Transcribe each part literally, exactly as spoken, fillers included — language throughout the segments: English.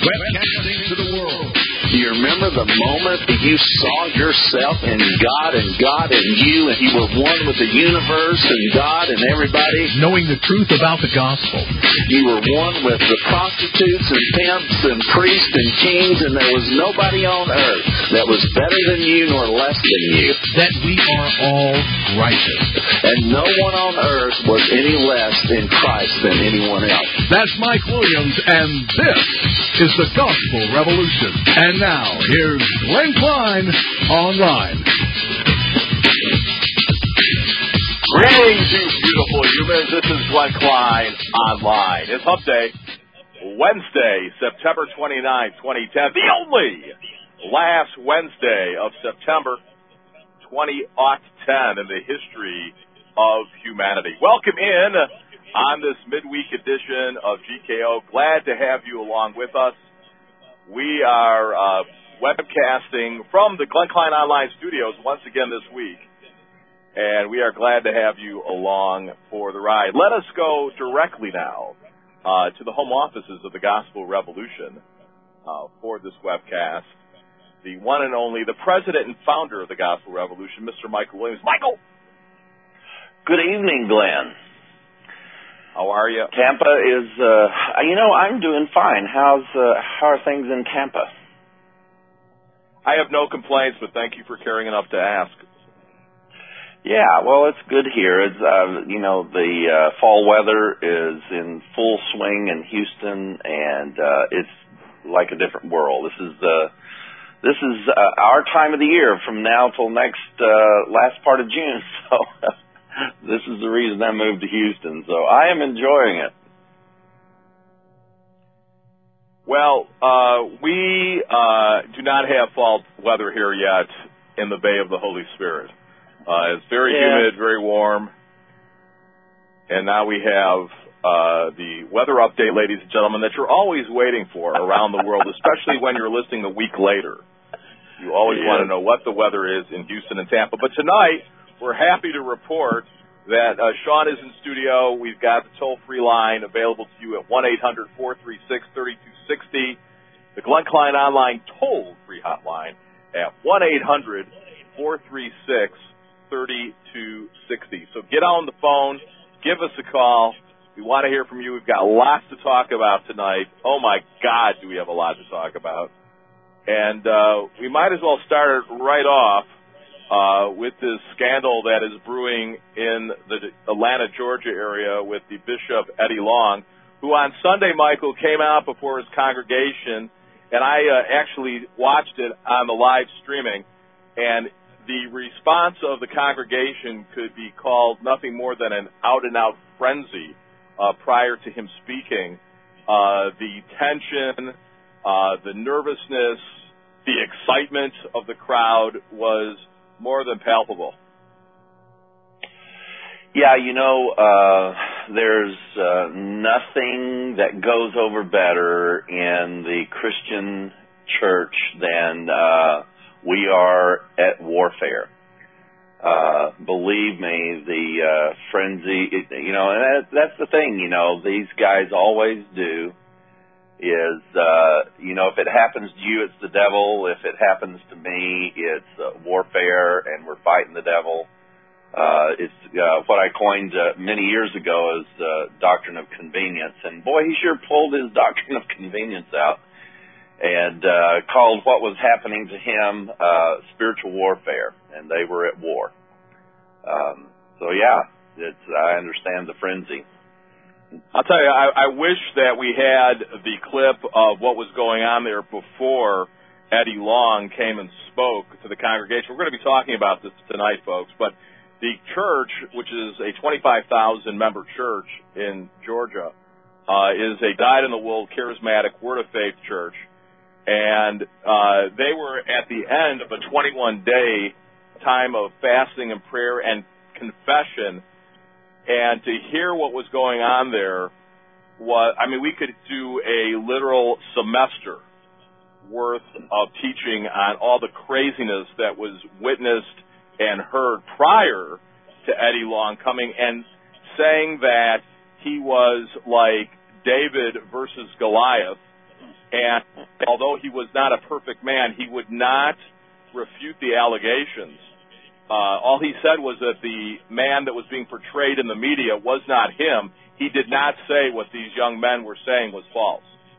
webcasting to the world. Do you remember the moment that you saw yourself in God and God in you, and you were one with the universe and God and everybody? Knowing the truth about the gospel. You were one with the prostitutes and pimps and priests and kings, and there was nobody on earth that was better than you nor less than you. That we are all righteous. And no one on earth was any less in Christ than anyone else. That's Mike Williams, and this is the Gospel Revolution. And now, here's Glenn Klein Online. Greetings, you beautiful humans. This is Glenn Klein Online. It's Hump Day, Wednesday, September twenty-ninth, twenty ten. The only last Wednesday of September twenty ten in the history of humanity. Welcome in on this midweek edition of G K O. Glad to have you along with us. We are uh, webcasting from the Glenn Klein Online studios once again this week, and we are glad to have you along for the ride. Let us go directly now uh, to the home offices of the Gospel Revolution uh, for this webcast. The one and only, the president and founder of the Gospel Revolution, Mister Michael Williams. Michael! Good evening, Glenn. How are you? Tampa is, uh, you know, I'm doing fine. How's, uh, how are things in Tampa? I have no complaints, but thank you for caring enough to ask. Yeah, well, it's good here. It's, uh, you know, the uh, fall weather is in full swing in Houston, and uh, it's like a different world. This is uh, this is uh, our time of the year from now till next uh, last part of June. So. This is the reason I moved to Houston, so I am enjoying it. Well, uh, we uh, do not have fall weather here yet in the Bay of the Holy Spirit. Uh, it's very yeah. humid, very warm, and now we have uh, the weather update, ladies and gentlemen, that you're always waiting for around the world, especially when you're listening a week later. You always yeah. want to know what the weather is in Houston and Tampa. But tonight, we're happy to report that uh, Sean is in studio. We've got the toll-free line available to you at one eight hundred, four three six, three two six zero. The Glenn Klein Online toll-free hotline at one eight hundred, four three six, three two six zero. So get on the phone. Give us a call. We want to hear from you. We've got lots to talk about tonight. Oh, my God, do we have a lot to talk about. And uh, we might as well start right off Uh, with this scandal that is brewing in the Atlanta, Georgia area with the Bishop Eddie Long, who on Sunday, Michael, came out before his congregation, and I uh, actually watched it on the live streaming, and the response of the congregation could be called nothing more than an out-and-out frenzy uh, prior to him speaking. Uh, the tension, uh, the nervousness, the excitement of the crowd was more than palpable. Yeah, you know, uh, there's uh, nothing that goes over better in the Christian church than uh, we are at warfare. Uh, believe me, the uh, frenzy, it, you know, and that, that's the thing, you know, these guys always do. Is, uh, you know, if it happens to you, it's the devil. If it happens to me, it's uh, warfare, and we're fighting the devil. Uh, it's uh, what I coined uh, many years ago as uh, doctrine of convenience. And, boy, he sure pulled his doctrine of convenience out and uh, called what was happening to him uh, spiritual warfare, and they were at war. Um, so, yeah, it's, I understand the frenzy. I'll tell you, I, I wish that we had the clip of what was going on there before Eddie Long came and spoke to the congregation. We're going to be talking about this tonight, folks, but the church, which is a twenty-five thousand member church in Georgia, uh, is a dyed-in-the-wool, charismatic, word-of-faith church, and uh, they were at the end of a twenty-one day time of fasting and prayer and confession. And to hear what was going on there was, I mean, we could do a literal semester worth of teaching on all the craziness that was witnessed and heard prior to Eddie Long coming and saying that he was like David versus Goliath, And although he was not a perfect man, he would not refute the allegations. Uh, all he said was that the man that was being portrayed in the media was not him. He did not say what these young men were saying was false.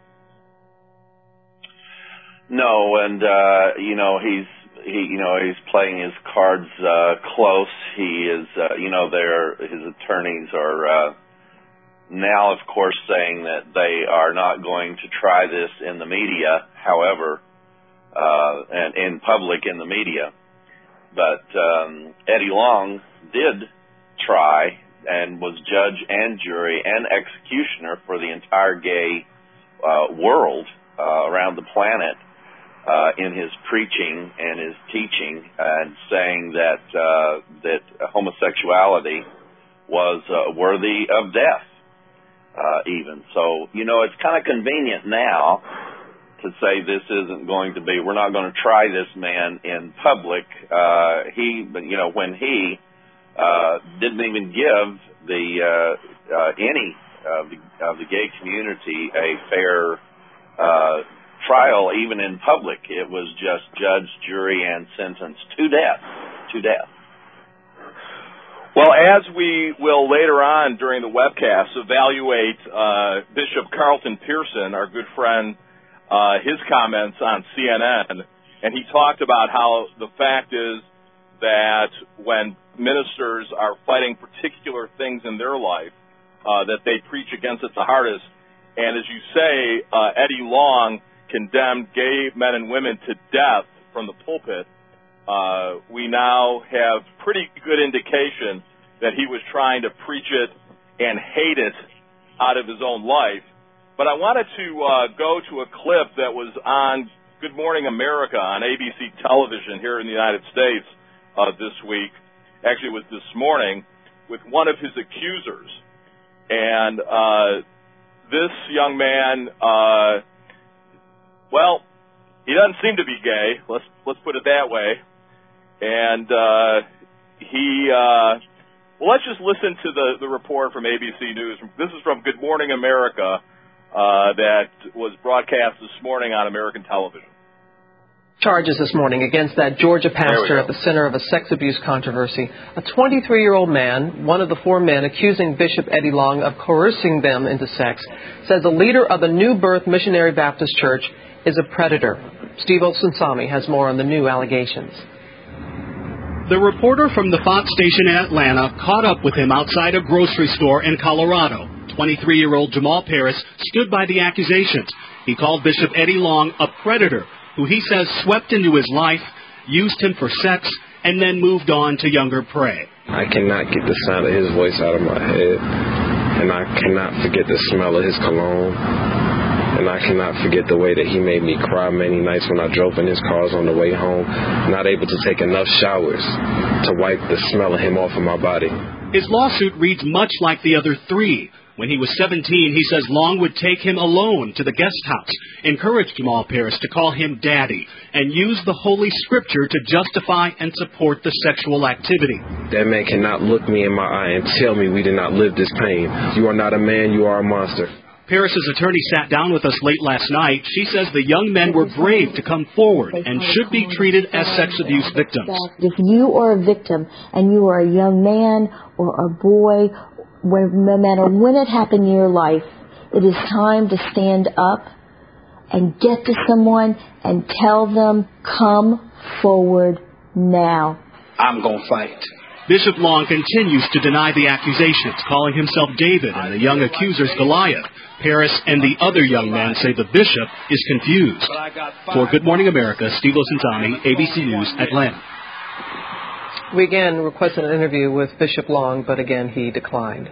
No, and uh, you know he's he you know he's playing his cards uh, close. He is uh, you know their his attorneys are uh, now, of course, saying that they are not going to try this in the media. However, uh, and in public in the media. But um, Eddie Long did try and was judge and jury and executioner for the entire gay uh, world uh, around the planet uh, in his preaching and his teaching, and saying that uh, that homosexuality was uh, worthy of death, uh, even. So, you know, it's kind of convenient now to say this isn't going to be, we're not going to try this man in public. Uh, he, you know, when he uh, didn't even give the uh, uh, any of the, of the gay community a fair uh, trial, even in public. It was just judge, jury, and sentence to death. To death. Well, as we will later on during the webcast evaluate uh, Bishop Carlton Pearson, our good friend, Uh, his comments on C N N, and he talked about how the fact is that when ministers are fighting particular things in their life, uh, that they preach against it the hardest. And as you say, uh, Eddie Long condemned gay men and women to death from the pulpit. Uh, we now have pretty good indication that he was trying to preach it and hate it out of his own life. But I wanted to uh, go to a clip that was on Good Morning America on A B C television here in the United States uh, this week. Actually, it was this morning with one of his accusers. And uh, this young man, uh, well, he doesn't seem to be gay. Let's let's put it that way. And uh, he, uh, well, let's just listen to the, the report from A B C News. This is from Good Morning America. Uh, that was broadcast this morning on American television. Charges this morning against that Georgia pastor at the center of a sex abuse controversy. A twenty-three-year-old man, one of the four men accusing Bishop Eddie Long of coercing them into sex, says the leader of the New Birth Missionary Baptist Church is a predator. Steve Olsensami has more on the new allegations. The reporter from the Fox station in Atlanta caught up with him outside a grocery store in Colorado. twenty-three-year-old Jamal Paris stood by the accusations. He called Bishop Eddie Long a predator who he says swept into his life, used him for sex, and then moved on to younger prey. I cannot get the sound of his voice out of my head, and I cannot forget the smell of his cologne, and I cannot forget the way that he made me cry many nights when I drove in his cars on the way home, not able to take enough showers to wipe the smell of him off of my body. His lawsuit reads much like the other three. When he was seventeen, he says Long would take him alone to the guest house, encourage Jamal Paris to call him daddy, and use the Holy Scripture to justify and support the sexual activity. That man cannot look me in my eye and tell me we did not live this pain. You are not a man, you are a monster. Paris's attorney sat down with us late last night. She says the young men were brave to come forward and should be treated as sex abuse victims. If you are a victim and you are a young man or a boy, where, no matter when it happened in your life, it is time to stand up and get to someone and tell them, come forward now. I'm going to fight. Bishop Long continues to deny the accusations, calling himself David and the young accusers Goliath. Paris and the other young men say the bishop is confused. For Good Morning America, Steve Olsensami, A B C News, Atlanta. We again requested an interview with Bishop Long, but again he declined.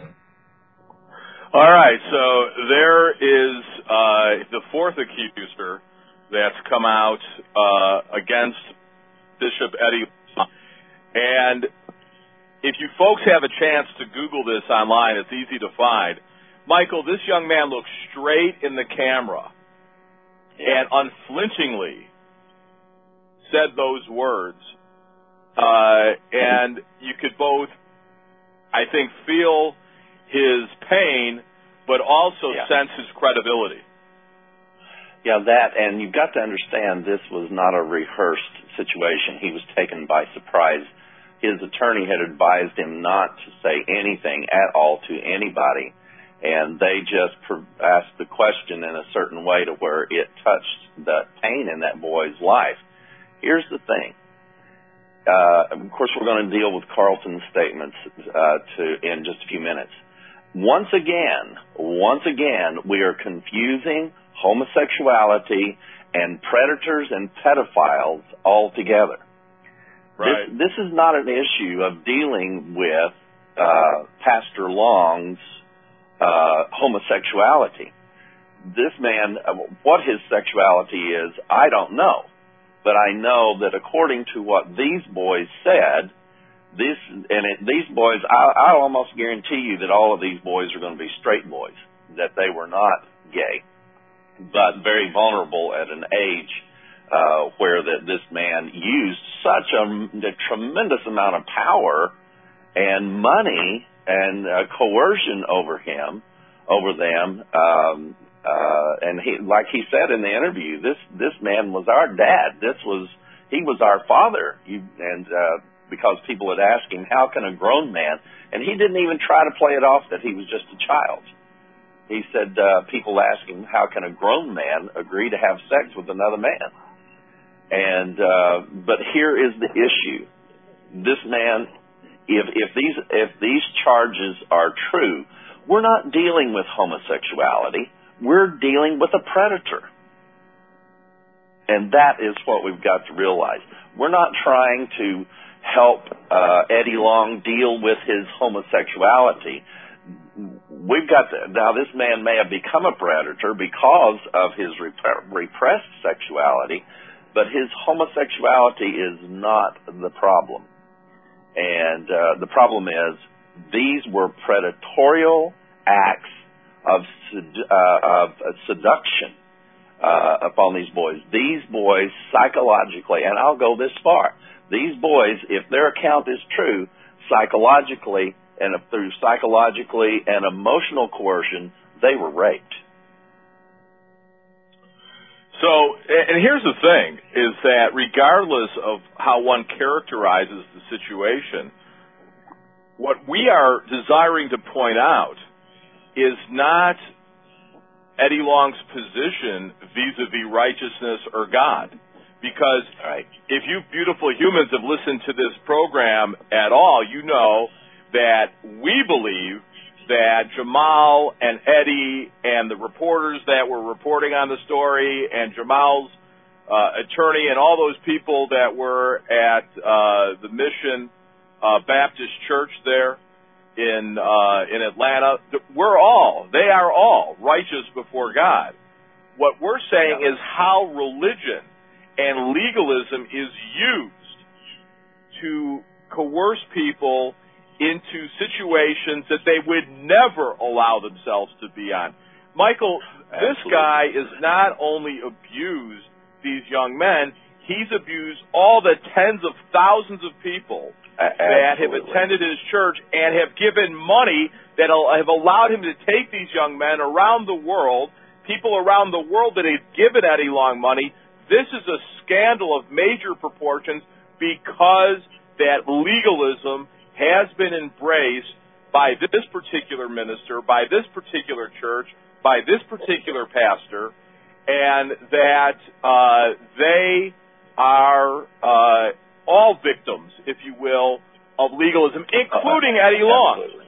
All right, so there is uh, the fourth accuser that's come out uh, against Bishop Eddie Long. And if you folks have a chance to Google this online, it's easy to find. Michael, this young man looks straight in the camera and unflinchingly said those words. Uh, and you could both, I think, feel his pain, but also yeah. sense his credibility. Yeah, that, and you've got to understand this was not a rehearsed situation. He was taken by surprise. His attorney had advised him not to say anything at all to anybody, and they just asked the question in a certain way to where it touched the pain in that boy's life. Here's the thing. Uh, of course, we're going to deal with Carlton's statements uh, to in just a few minutes. Once again, once again, we are confusing homosexuality and predators and pedophiles altogether. Right. This, this is not an issue of dealing with uh, Pastor Long's uh, homosexuality. This man, uh, what his sexuality is, I don't know. But I know that according to what these boys said, this and it, these boys, I, I almost guarantee you that all of these boys are going to be straight boys, that they were not gay, but very vulnerable at an age uh, where that this man used such a, a tremendous amount of power and money and uh, coercion over him, over them. Um, uh, and he, like he said in the interview, this this man was our dad. This was he was our father. You, and uh, because people had asked him, how can a grown man? And he didn't even try to play it off that he was just a child. He said, uh, people ask him, how can a grown man agree to have sex with another man? And, uh, but here is the issue. This man, if, if these, if these charges are true, we're not dealing with homosexuality. We're dealing with a predator. And that is what we've got to realize. We're not trying to help, uh, Eddie Long deal with his homosexuality. We've got to, now this man may have become a predator because of his rep- repressed sexuality, but his homosexuality is not the problem. And uh, the problem is these were predatorial acts of, sed- uh, of seduction uh, upon these boys. These boys psychologically, and I'll go this far, these boys, if their account is true, psychologically and through psychologically and emotional coercion, they were raped. So, and here's the thing, is that regardless of how one characterizes the situation, what we are desiring to point out is not Eddie Long's position vis-a-vis righteousness or God. Because right. if you beautiful humans have listened to this program at all, you know that we believe that Jamal and Eddie and the reporters that were reporting on the story and Jamal's uh, attorney and all those people that were at uh, the Mission uh, Baptist Church there in uh, in Atlanta, we're all, they are all righteous before God. What we're saying yeah. is how religion and legalism is used to coerce people into situations that they would never allow themselves to be on. Michael, Absolutely. This guy is not only abused these young men, he's abused all the tens of thousands of people uh, that have attended his church and have given money that have allowed him to take these young men around the world, people around the world that have given Eddie Long money. This is a scandal of major proportions because that legalism has been embraced by this particular minister, by this particular church, by this particular pastor, and that uh, they are uh, all victims, if you will, of legalism, including Eddie Long. Absolutely.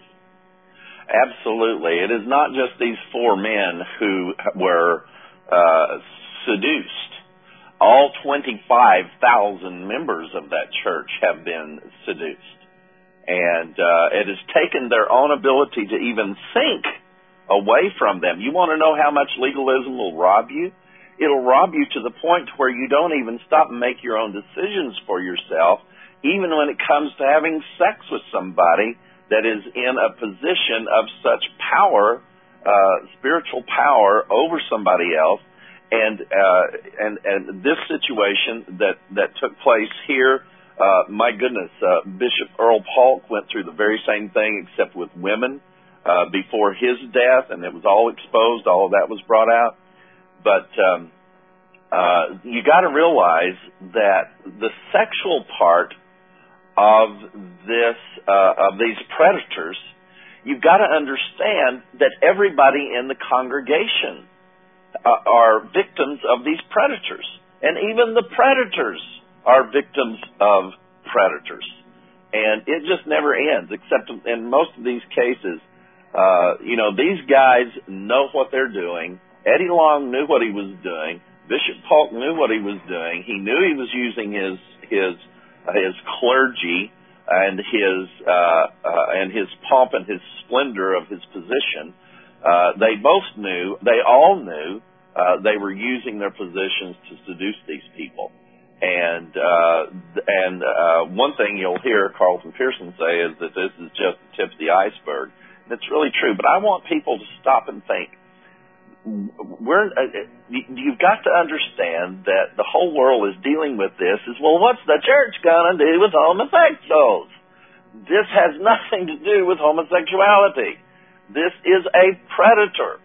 Absolutely. It is not just these four men who were uh, seduced. All twenty-five thousand members of that church have been seduced. And uh, it has taken their own ability to even think away from them. You want to know how much legalism will rob you? It'll rob you to the point where you don't even stop and make your own decisions for yourself, even when it comes to having sex with somebody that is in a position of such power, uh, spiritual power over somebody else. And uh, and and this situation that, that took place here, uh, my goodness, uh, Bishop Earl Polk went through the very same thing except with women uh, before his death, and it was all exposed. All of that was brought out. But um, uh, you got to realize that the sexual part of this uh, of these predators, you've got to understand that everybody in the congregation uh, are victims of these predators, and even the predators are victims of predators, and it just never ends. Except in most of these cases, uh, you know, these guys know what they're doing. Eddie Long knew what he was doing. Bishop Polk knew what he was doing. He knew he was using his his his clergy and his uh, uh, and his pomp and his splendor of his position. Uh, they both knew. They all knew uh, they were using their positions to seduce these people. And uh, and uh, one thing you'll hear Carlton Pearson say is that this is just the tip of the iceberg. And it's really true. But I want people to stop and think. We're, uh, you've got to understand that the whole world is dealing with this is, well, what's the church going to do with homosexuals? This has nothing to do with homosexuality. This is a predator.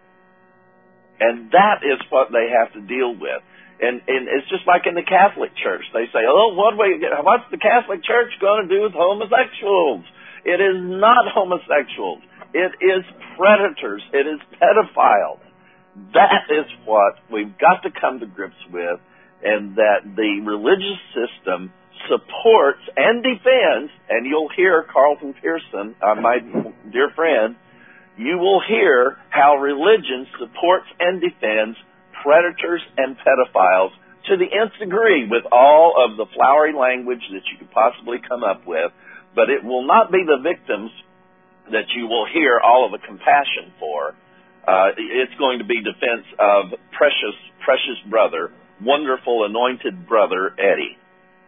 And that is what they have to deal with. And, and it's just like in the Catholic Church. They say, oh, what we, what's the Catholic Church going to do with homosexuals? It is not homosexuals. It is predators. It is pedophiles. That is what we've got to come to grips with, and that the religious system supports and defends, and you'll hear Carlton Pearson, uh, my dear friend, you will hear how religion supports and defends predators and pedophiles to the nth degree with all of the flowery language that you could possibly come up with, but it will not be the victims that you will hear all of the compassion for. Uh, it's going to be defense of precious, precious brother, wonderful anointed brother Eddie.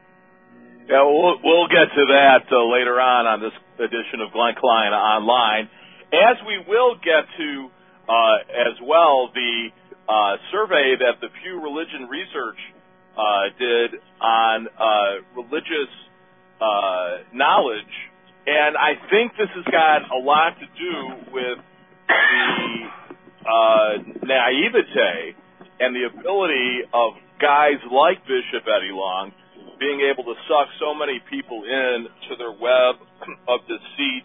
Yeah, we'll, we'll get to that uh, later on on this edition of Glenn Klein Online, as we will get to uh, as well the uh, survey that the Pew Religion Research uh, did on uh, religious uh, knowledge. And I think this has got a lot to do with the uh, naivete and the ability of guys like Bishop Eddie Long being able to suck so many people in to their web of deceit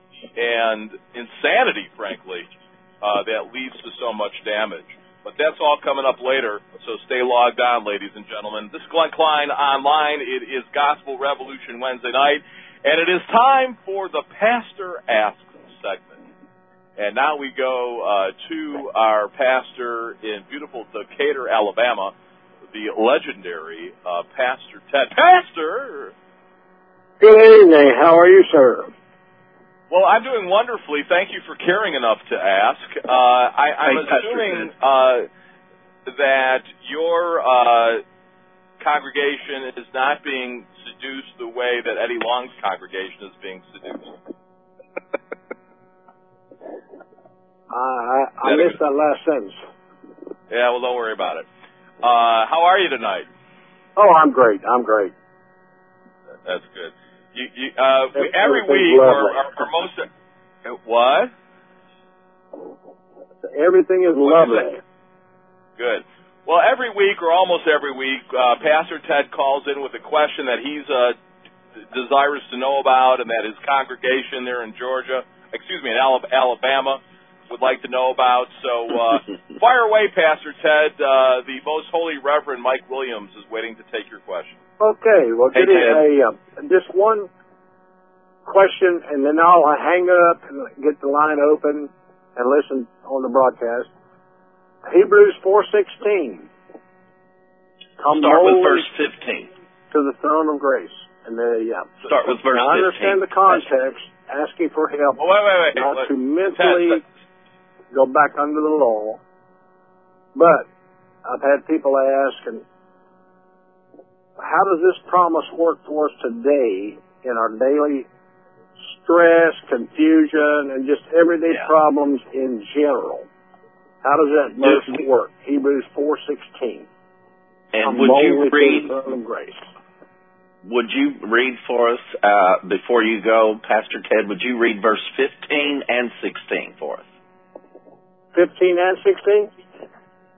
and insanity, frankly, uh, that leads to so much damage. But that's all coming up later, so stay logged on, ladies and gentlemen. This is Glenn Klein Online. It is Gospel Revolution Wednesday night, and it is time for the Pastor Asks segment. And now we go uh, to our pastor in beautiful Decatur, Alabama, the legendary uh, Pastor Ted. Pastor! Good evening. How are you, sir? Well, I'm doing wonderfully. Thank you for caring enough to ask. Uh, I, I'm hey, assuming uh, that your uh, congregation is not being seduced the way that Eddie Long's congregation is being seduced. I, I missed that last sentence. Yeah, well, don't worry about it. Uh, how are you tonight? Oh, I'm great. I'm great. That's good. You, you, uh, we, every week, or, or, or most of, what? Everything is lovely. Good. Well, every week, or almost every week, uh, Pastor Ted calls in with a question that he's uh, desirous to know about, and that his congregation there in Georgia, excuse me, in Alabama, would like to know about. So uh, fire away, Pastor Ted. Uh, the Most Holy Reverend Mike Williams is waiting to take your question. Okay, well, hey, get it, a, uh, just one question, and then I'll hang up and get the line open and listen on the broadcast. Hebrews four sixteen. Come Start with verse fifteen. To the throne of grace. And the, yeah. Start with verse now, I understand the context, asking for help, oh, wait, wait, wait. not wait. to mentally Ted, go back under the law. But I've had people ask, and how does this promise work for us today in our daily stress, confusion, and just everyday yeah. problems in general? How does that verse work? Hebrews four sixteen. And would you read? Grace. Would you read for us uh, before you go, Pastor Ted? Would you read verse fifteen and sixteen for us? Fifteen and sixteen. Yeah, please.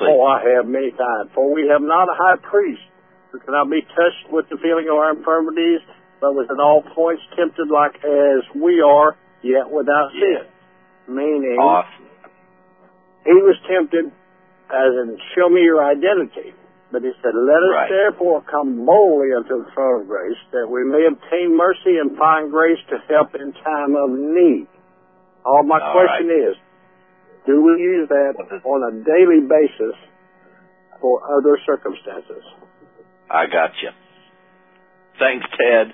Oh, I have many times. For we have not a high priest who cannot be touched with the feeling of our infirmities, but was in all points tempted like as we are, yet without sin. Meaning, awesome. he was tempted as in, show me your identity. But he said, let us right. therefore come boldly unto the throne of grace, that we may obtain mercy and find grace to help in time of need. All my All question right. is, do we use that on a daily basis for other circumstances? I got you. Thanks, Ted.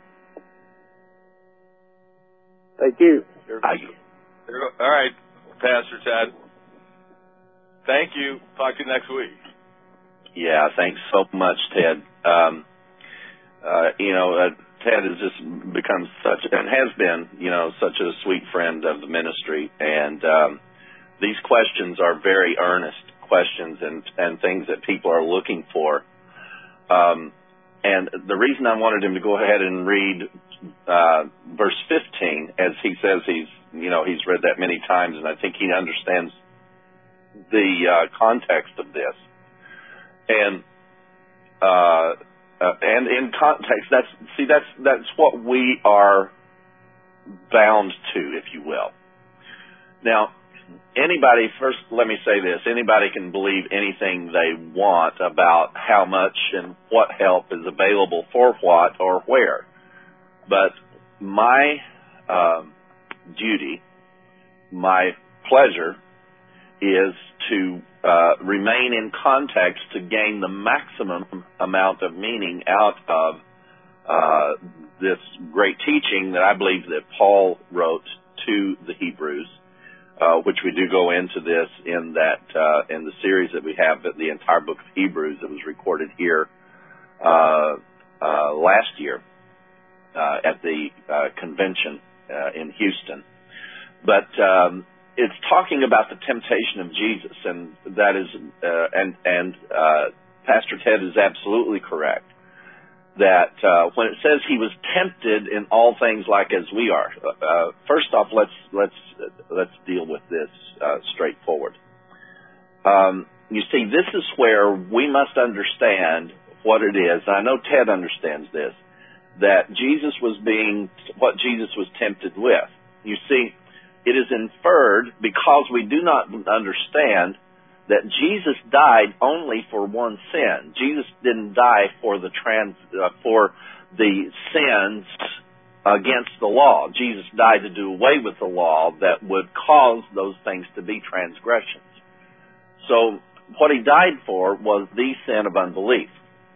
Thank you. I, All right, Pastor Ted. Thank you. Talk to you next week. Yeah, thanks so much, Ted. Um, uh, you know, uh, Ted has just become such, and has been, you know, such a sweet friend of the ministry. And um, these questions are very earnest questions and, and things that people are looking for. Um, and the reason I wanted him to go ahead and read uh, verse fifteen, as he says he's, you know, he's read that many times, and I think he understands the uh, context of this. And uh, uh, and in context, that's see that's that's what we are bound to, if you will. Now, anybody, first let me say this, anybody can believe anything they want about how much and what help is available for what or where. But my um, duty, my pleasure, is to uh, remain in context to gain the maximum amount of meaning out of uh, this great teaching that I believe that Paul wrote to the Hebrews, uh, which we do go into this in that uh, in the series that we have, the entire book of Hebrews that was recorded here uh, uh, last year uh, at the uh, convention uh, in Houston. But um, it's talking about the temptation of Jesus, and that is, uh, and and uh, Pastor Ted is absolutely correct that uh, when it says he was tempted in all things like as we are. Uh, first off, let's let's let's deal with this uh, straightforward. Um, you see, this is where we must understand what it is. I know Ted understands this. That Jesus was being what Jesus was tempted with. You see, it is inferred, because we do not understand, that Jesus died only for one sin. Jesus didn't die for the trans uh, for the sins against the law. Jesus died to do away with the law that would cause those things to be transgressions. So what he died for was the sin of unbelief.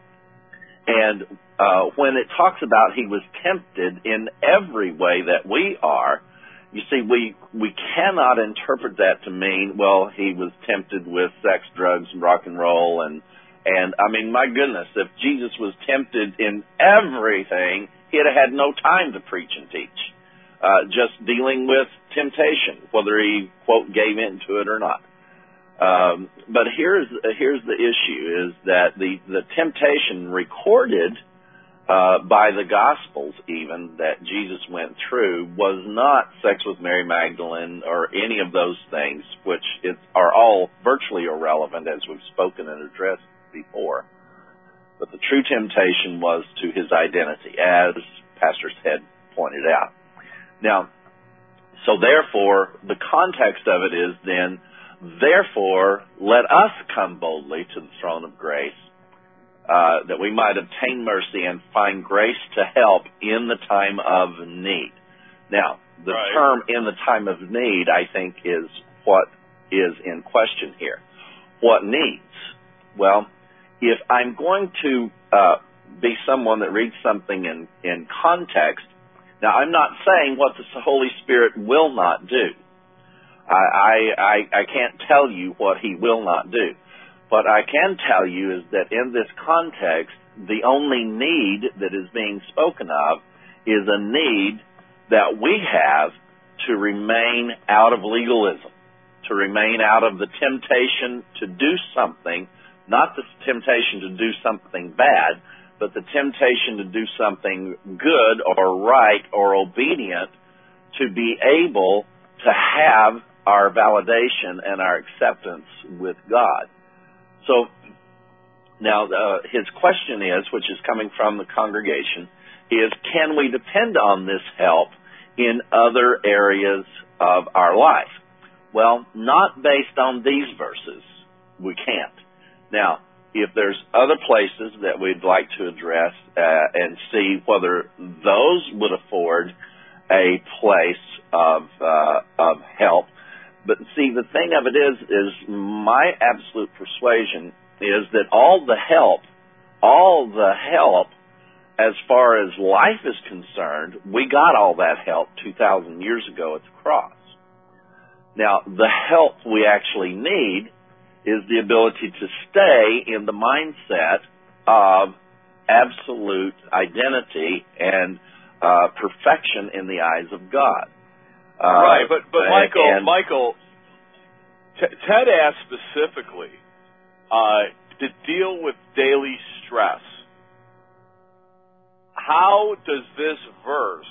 And uh, when it talks about he was tempted in every way that we are, you see, we we cannot interpret that to mean, well, he was tempted with sex, drugs, and rock and roll, and and I mean, my goodness, if Jesus was tempted in everything, he'd have had no time to preach and teach. Uh, just dealing with temptation, whether he quote gave in to it or not. Um, but here's here's the issue: is that the the temptation recorded Uh, by the Gospels even that Jesus went through was not sex with Mary Magdalene or any of those things, which it, are all virtually irrelevant as we've spoken and addressed before. But the true temptation was to his identity, as Pastor Ted pointed out. Now, so therefore, the context of it is then, therefore, let us come boldly to the throne of grace, Uh, that we might obtain mercy and find grace to help in the time of need. Now, the right. term in the time of need, I think, is what is in question here. What needs? Well, if I'm going to uh, be someone that reads something in, in context, now I'm not saying what the Holy Spirit will not do. I, I, I, I can't tell you what he will not do. What I can tell you is that in this context, the only need that is being spoken of is a need that we have to remain out of legalism, to remain out of the temptation to do something, not the temptation to do something bad, but the temptation to do something good or right or obedient, to be able to have our validation and our acceptance with God. So now uh, his question is, which is coming from the congregation, is can we depend on this help in other areas of our life? Well, not based on these verses. We can't. Now, if there's other places that we'd like to address uh, and see whether those would afford a place of uh, of help. But see, the thing of it is, is my absolute persuasion is that all the help, all the help as far as life is concerned, we got all that help two thousand years ago at the cross. Now, the help we actually need is the ability to stay in the mindset of absolute identity and uh, perfection in the eyes of God. Uh, right, but but Michael, and, Michael, T- Ted asked specifically uh, to deal with daily stress. How does this verse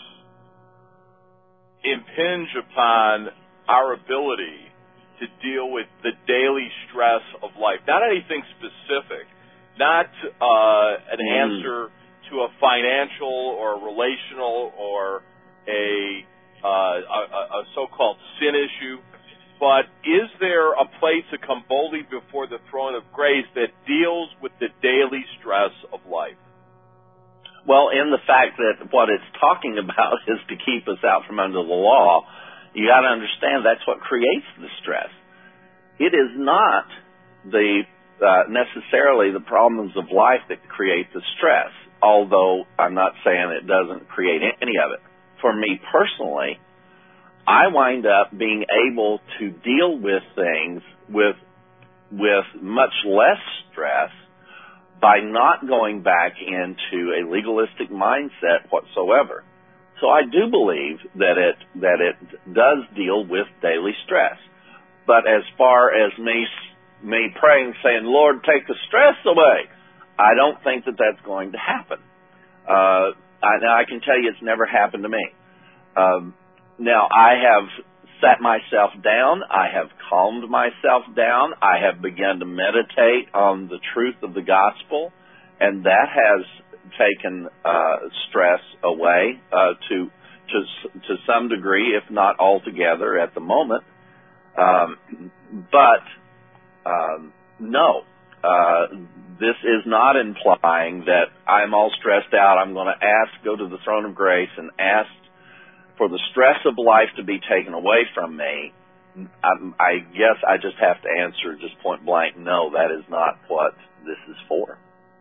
impinge upon our ability to deal with the daily stress of life? Not anything specific, not uh, an mm. answer to a financial or a relational or a, uh, a, a so-called sin issue, but is there a place to come boldly before the throne of grace that deals with the daily stress of life? Well, in the fact that what it's talking about is to keep us out from under the law, you got to understand that's what creates the stress. It is not the uh, necessarily the problems of life that create the stress, although I'm not saying it doesn't create any of it. For me personally, I wind up being able to deal with things with with much less stress by not going back into a legalistic mindset whatsoever. So I do believe that it that it does deal with daily stress. But as far as me me praying, saying, "Lord, take the stress away," I don't think that that's going to happen. Uh, I, I can tell you it's never happened to me. Um, now, I have sat myself down. I have calmed myself down. I have begun to meditate on the truth of the gospel, and that has taken uh, stress away uh, to to to some degree, if not altogether, at the moment. Um, but um, no, uh, this is not implying that I'm all stressed out. I'm going to ask, go to the throne of grace, and ask for the stress of life to be taken away from me. I, I guess I just have to answer just point blank, no, that is not what this is for.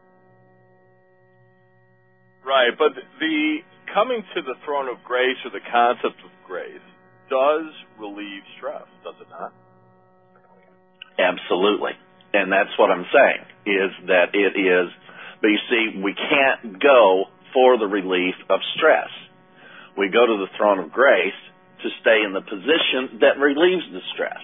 Right, but the coming to the throne of grace, or the concept of grace, does relieve stress, does it not? Absolutely. And that's what I'm saying, is that it is, but you see, we can't go for the relief of stress. We go to the throne of grace to stay in the position that relieves the stress.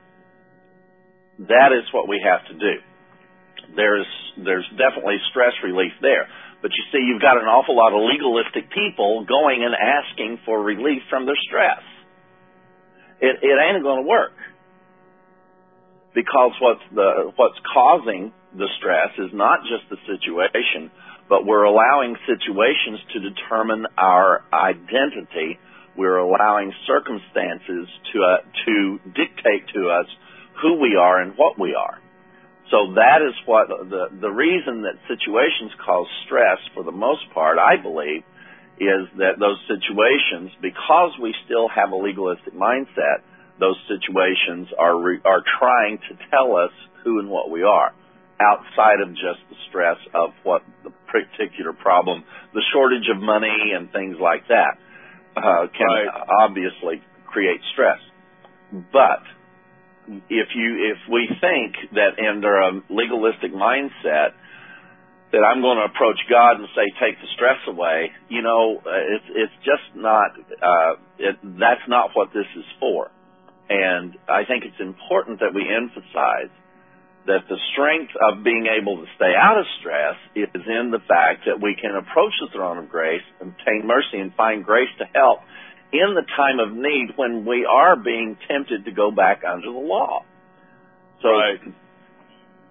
That is what we have to do. There's, there's definitely stress relief there. But you see, you've got an awful lot of legalistic people going and asking for relief from their stress. It, it ain't going to work. Because what's the, what's causing the stress is not just the situation, but we're allowing situations to determine our identity. We're allowing circumstances to, uh, to dictate to us who we are and what we are. So that is what the, the reason that situations cause stress, for the most part, I believe, is that those situations, because we still have a legalistic mindset, those situations are re, are trying to tell us who and what we are, outside of just the stress of what the particular problem, the shortage of money and things like that, uh, can right. obviously create stress. But if you if we think that under a legalistic mindset that I'm going to approach God and say, take the stress away, you know, it's it's just not, uh, it, that's not what this is for. And I think it's important that we emphasize that the strength of being able to stay out of stress is in the fact that we can approach the throne of grace, obtain mercy, and find grace to help in the time of need when we are being tempted to go back under the law. So, right.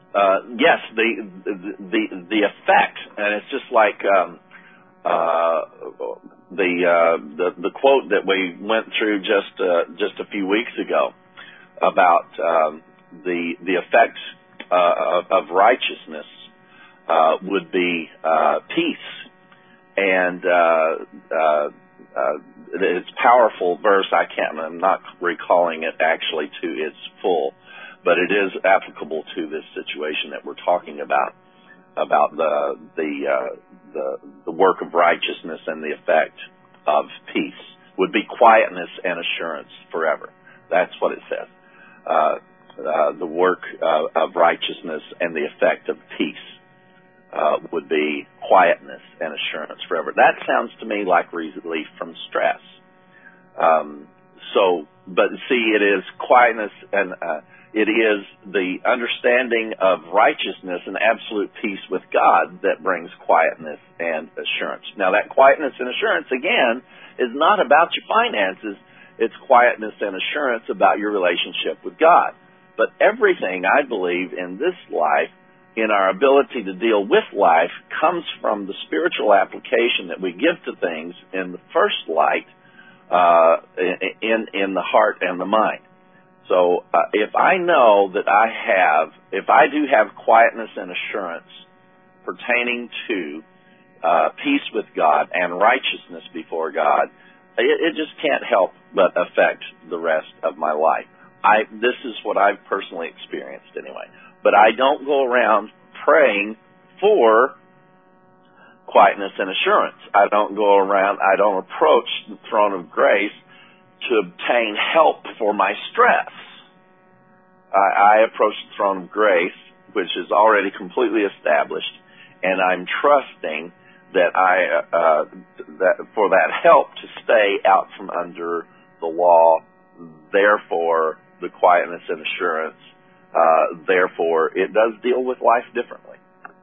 uh, yes, the, the the effect, and it's just like um, uh, the, uh, the the quote that we went through just uh, just a few weeks ago about um, the the effect uh, of, of righteousness uh, would be uh, peace, and uh, uh, uh, it's a powerful verse. I can't. I'm not recalling it actually to its full, but it is applicable to this situation that we're talking about, about the the uh, the, the work of righteousness and the effect of peace would be quietness and assurance forever. That's what it says. Uh, uh, the work uh, of righteousness and the effect of peace uh, would be quietness and assurance forever. That sounds to me like relief from stress. Um, so, but see, it is quietness and uh, it is the understanding of righteousness and absolute peace with God that brings quietness and assurance. Now, that quietness and assurance, again, is not about your finances. It's quietness and assurance about your relationship with God. But everything, I believe, in this life, in our ability to deal with life, comes from the spiritual application that we give to things in the first light, uh, in, in the heart and the mind. So uh, if I know that I have, if I do have quietness and assurance pertaining to uh, peace with God and righteousness before God, it, it just can't help but affect the rest of my life. I this is what I've personally experienced anyway. But I don't go around praying for quietness and assurance. I don't go around, I don't approach the throne of grace to obtain help for my stress. I, I approach the throne of grace, which is already completely established, and I'm trusting that I uh, that for that help to stay out from under the law. Therefore, the quietness and assurance. Uh, therefore, it does deal with life differently.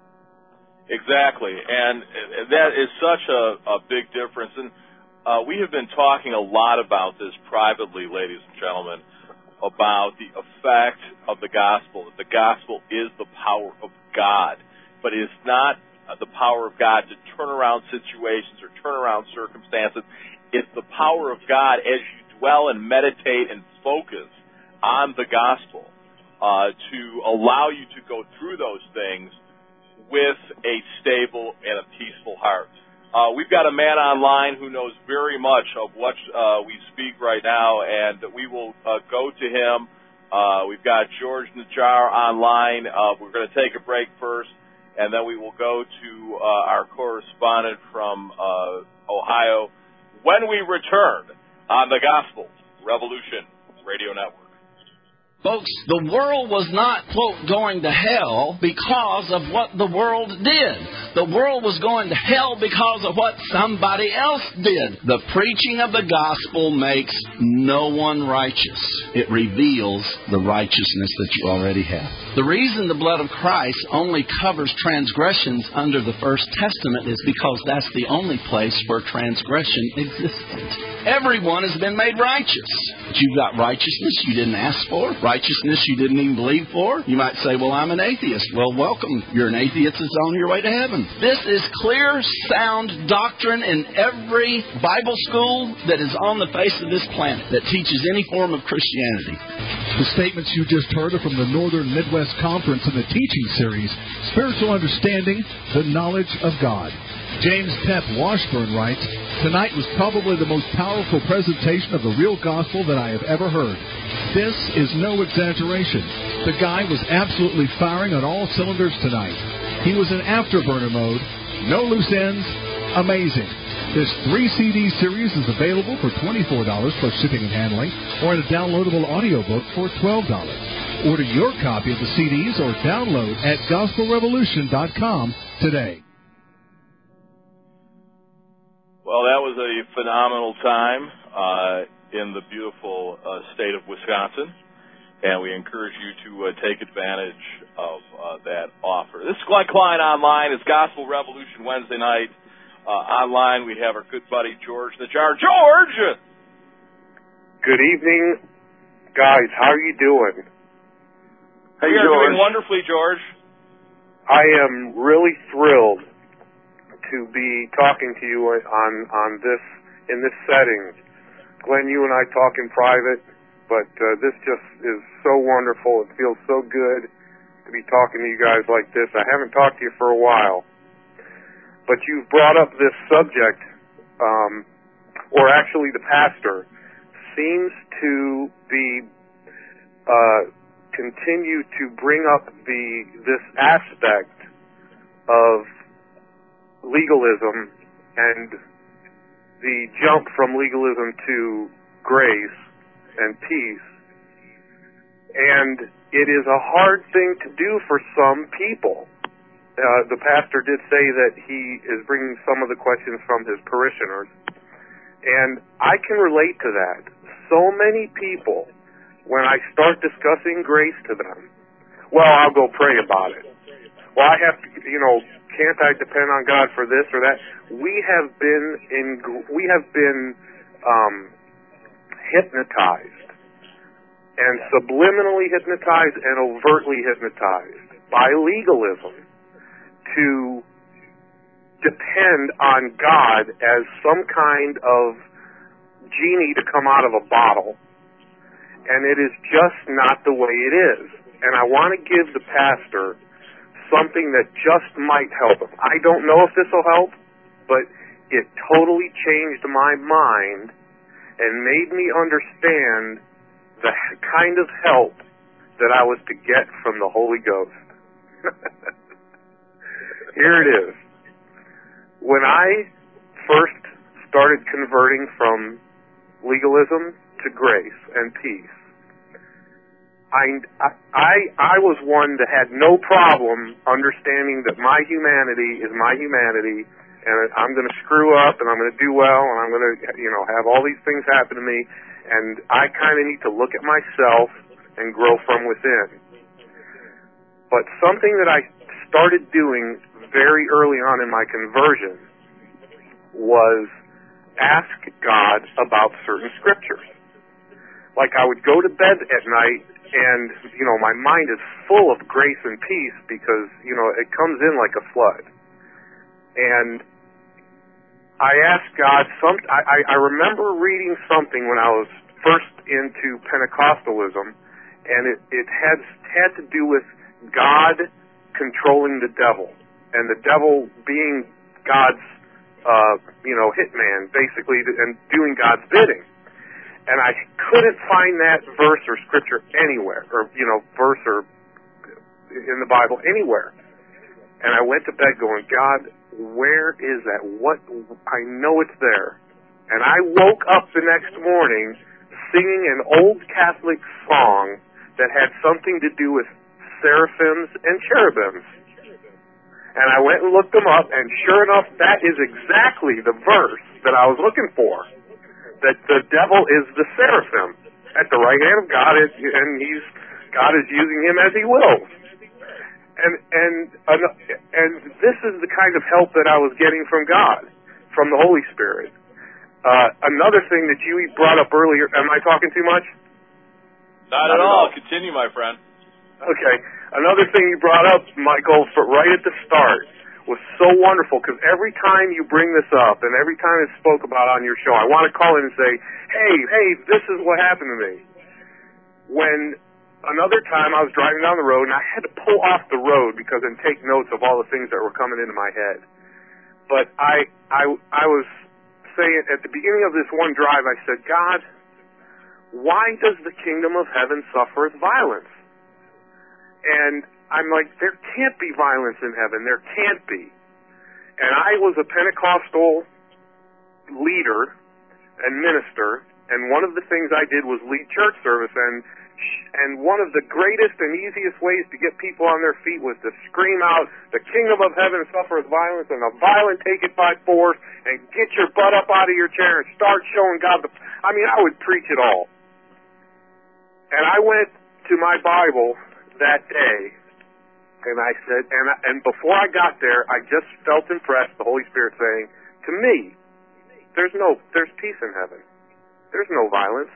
Exactly, and that is such a, a big difference. And Uh, we have been talking a lot about this privately, ladies and gentlemen, about the effect of the gospel, that the gospel is the power of God, but it is not uh, the power of God to turn around situations or turn around circumstances. It's the power of God as you dwell and meditate and focus on the gospel uh, to allow you to go through those things with a stable and a peaceful heart. Uh, we've got a man online who knows very much of what uh, we speak right now, and we will uh, go to him. Uh, we've got George Najjar online. Uh, we're going to take a break first, and then we will go to uh, our correspondent from uh, Ohio when we return on the Gospel Revolution Radio Network. Folks, the world was not, quote, going to hell because of what the world did. The world was going to hell because of what somebody else did. The preaching of the gospel makes no one righteous. It reveals the righteousness that you already have. The reason the blood of Christ only covers transgressions under the First Testament is because that's the only place where transgression existed. Everyone has been made righteous. But you've got righteousness you didn't ask for, righteousness you didn't even believe for. You might say, well, I'm an atheist. Well, welcome. You're an atheist that's on your way to heaven. This is clear, sound doctrine in every Bible school that is on the face of this planet that teaches any form of Christianity. The statements you just heard are from the Northern Midwest Conference in the teaching series, Spiritual Understanding, the Knowledge of God. James Pep Washburn writes, "Tonight was probably the most powerful presentation of the real gospel that I have ever heard. This is no exaggeration. The guy was absolutely firing on all cylinders tonight. He was in afterburner mode, no loose ends, amazing. This three C D series is available for twenty-four dollars plus shipping and handling, or in a downloadable audiobook for twelve dollars. Order your copy of the C Ds or download at gospel revolution dot com today." Well, that was a phenomenal time uh, in the beautiful uh, state of Wisconsin, and we encourage you to uh, take advantage of uh, that offer. This is Glenn Klein online. It's Gospel Revolution Wednesday night. Uh, online, we have our good buddy George Najjar. George! Good evening, guys. How are you doing? Hey, we are George. doing wonderfully, George. I am really thrilled to be talking to you on on this in this setting. Glenn, you and I talk in private, but uh, this just is so wonderful. It feels so good to be talking to you guys like this. I haven't talked to you for a while, but you've brought up this subject, um, or actually the pastor seems to be uh, continue to bring up the this aspect of legalism and the jump from legalism to grace and peace. And it is a hard thing to do for some people. Uh, the pastor did say that he is bringing some of the questions from his parishioners. And I can relate to that. So many people, when I start discussing grace to them, well, I'll go pray about it. Well, I have to, you know, can't I depend on God for this or that? We have been in, we have been um, hypnotized, and subliminally hypnotized and overtly hypnotized by legalism to depend on God as some kind of genie to come out of a bottle, and it is just not the way it is. And I want to give the pastor something that just might help him. I don't know if this will help, but it totally changed my mind and made me understand the kind of help that I was to get from the Holy Ghost. Here it is. When I first started converting from legalism to grace and peace, I, I, I was one that had no problem understanding that my humanity is my humanity, and I'm going to screw up, and I'm going to do well, and I'm going to, you know, have all these things happen to me, and I kind of need to look at myself and grow from within. But something that I started doing very early on in my conversion was ask God about certain scriptures. Like I would go to bed at night, and, you know, my mind is full of grace and peace because, you know, it comes in like a flood. And I asked God, some, I, I remember reading something when I was first into Pentecostalism, and it, it had, had to do with God controlling the devil, and the devil being God's, uh, you know, hitman, basically, and doing God's bidding. And I couldn't find that verse or scripture anywhere, or, you know, verse or in the Bible anywhere. And I went to bed going, God, where is that? What? I know it's there. And I woke up the next morning singing an old Catholic song that had something to do with seraphims and cherubims. And I went and looked them up, and sure enough, that is exactly the verse that I was looking for. That the devil is the seraphim at the right hand of God, and he's God is using him as he wills. And and and this is the kind of help that I was getting from God, from the Holy Spirit. Uh, another thing that you brought up earlier, am I talking too much? Not, Not at all. all. Continue, my friend. Okay. Another thing you brought up, Michael, for right at the start, was so wonderful, because every time you bring this up and every time it's spoke about on your show, I want to call in and say, hey, hey, this is what happened to me. When another time I was driving down the road, and I had to pull off the road because and take notes of all the things that were coming into my head. But I, I, I was saying at the beginning of this one drive, I said, God, why does the kingdom of heaven suffer violence? And I'm like, there can't be violence in heaven. There can't be. And I was a Pentecostal leader and minister, and one of the things I did was lead church service, and and one of the greatest and easiest ways to get people on their feet was to scream out, the kingdom of heaven suffereth violence, and the violent take it by force, and get your butt up out of your chair and start showing God the... I mean, I would preach it all. And I went to my Bible that day, and I said, and, I, and before I got there, I just felt impressed, the Holy Spirit saying, to me, there's no, there's peace in heaven. There's no violence.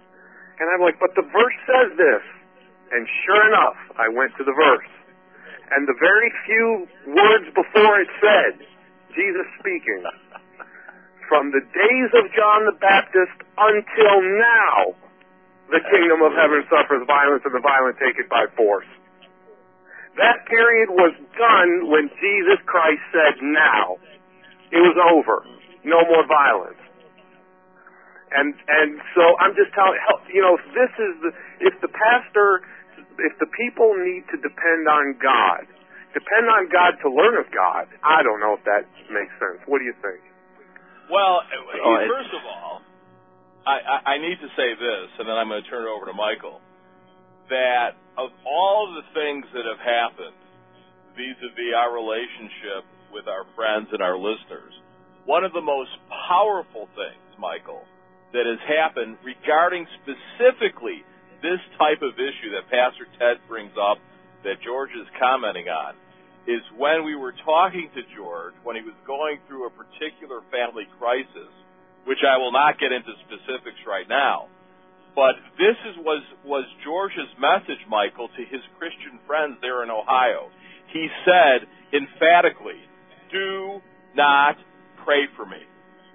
And I'm like, but the verse says this. And sure enough, I went to the verse. And the very few words before it said, Jesus speaking, from the days of John the Baptist until now, the kingdom of heaven suffers violence and the violent take it by force. That period was done when Jesus Christ said now. It was over. No more violence. And and so I'm just telling you know, if this is the if the pastor if the people need to depend on God, depend on God to learn of God, I don't know if that makes sense. What do you think? Well, first of all, I, I, I need to say this, and then I'm going to turn it over to Michael, that of all of the things that have happened vis-a-vis our relationship with our friends and our listeners, one of the most powerful things, Michael, that has happened regarding specifically this type of issue that Pastor Ted brings up that George is commenting on, is when we were talking to George, when he was going through a particular family crisis, which I will not get into specifics right now, but this is, was, was George's message, Michael, to his Christian friends there in Ohio. He said emphatically, do not pray for me.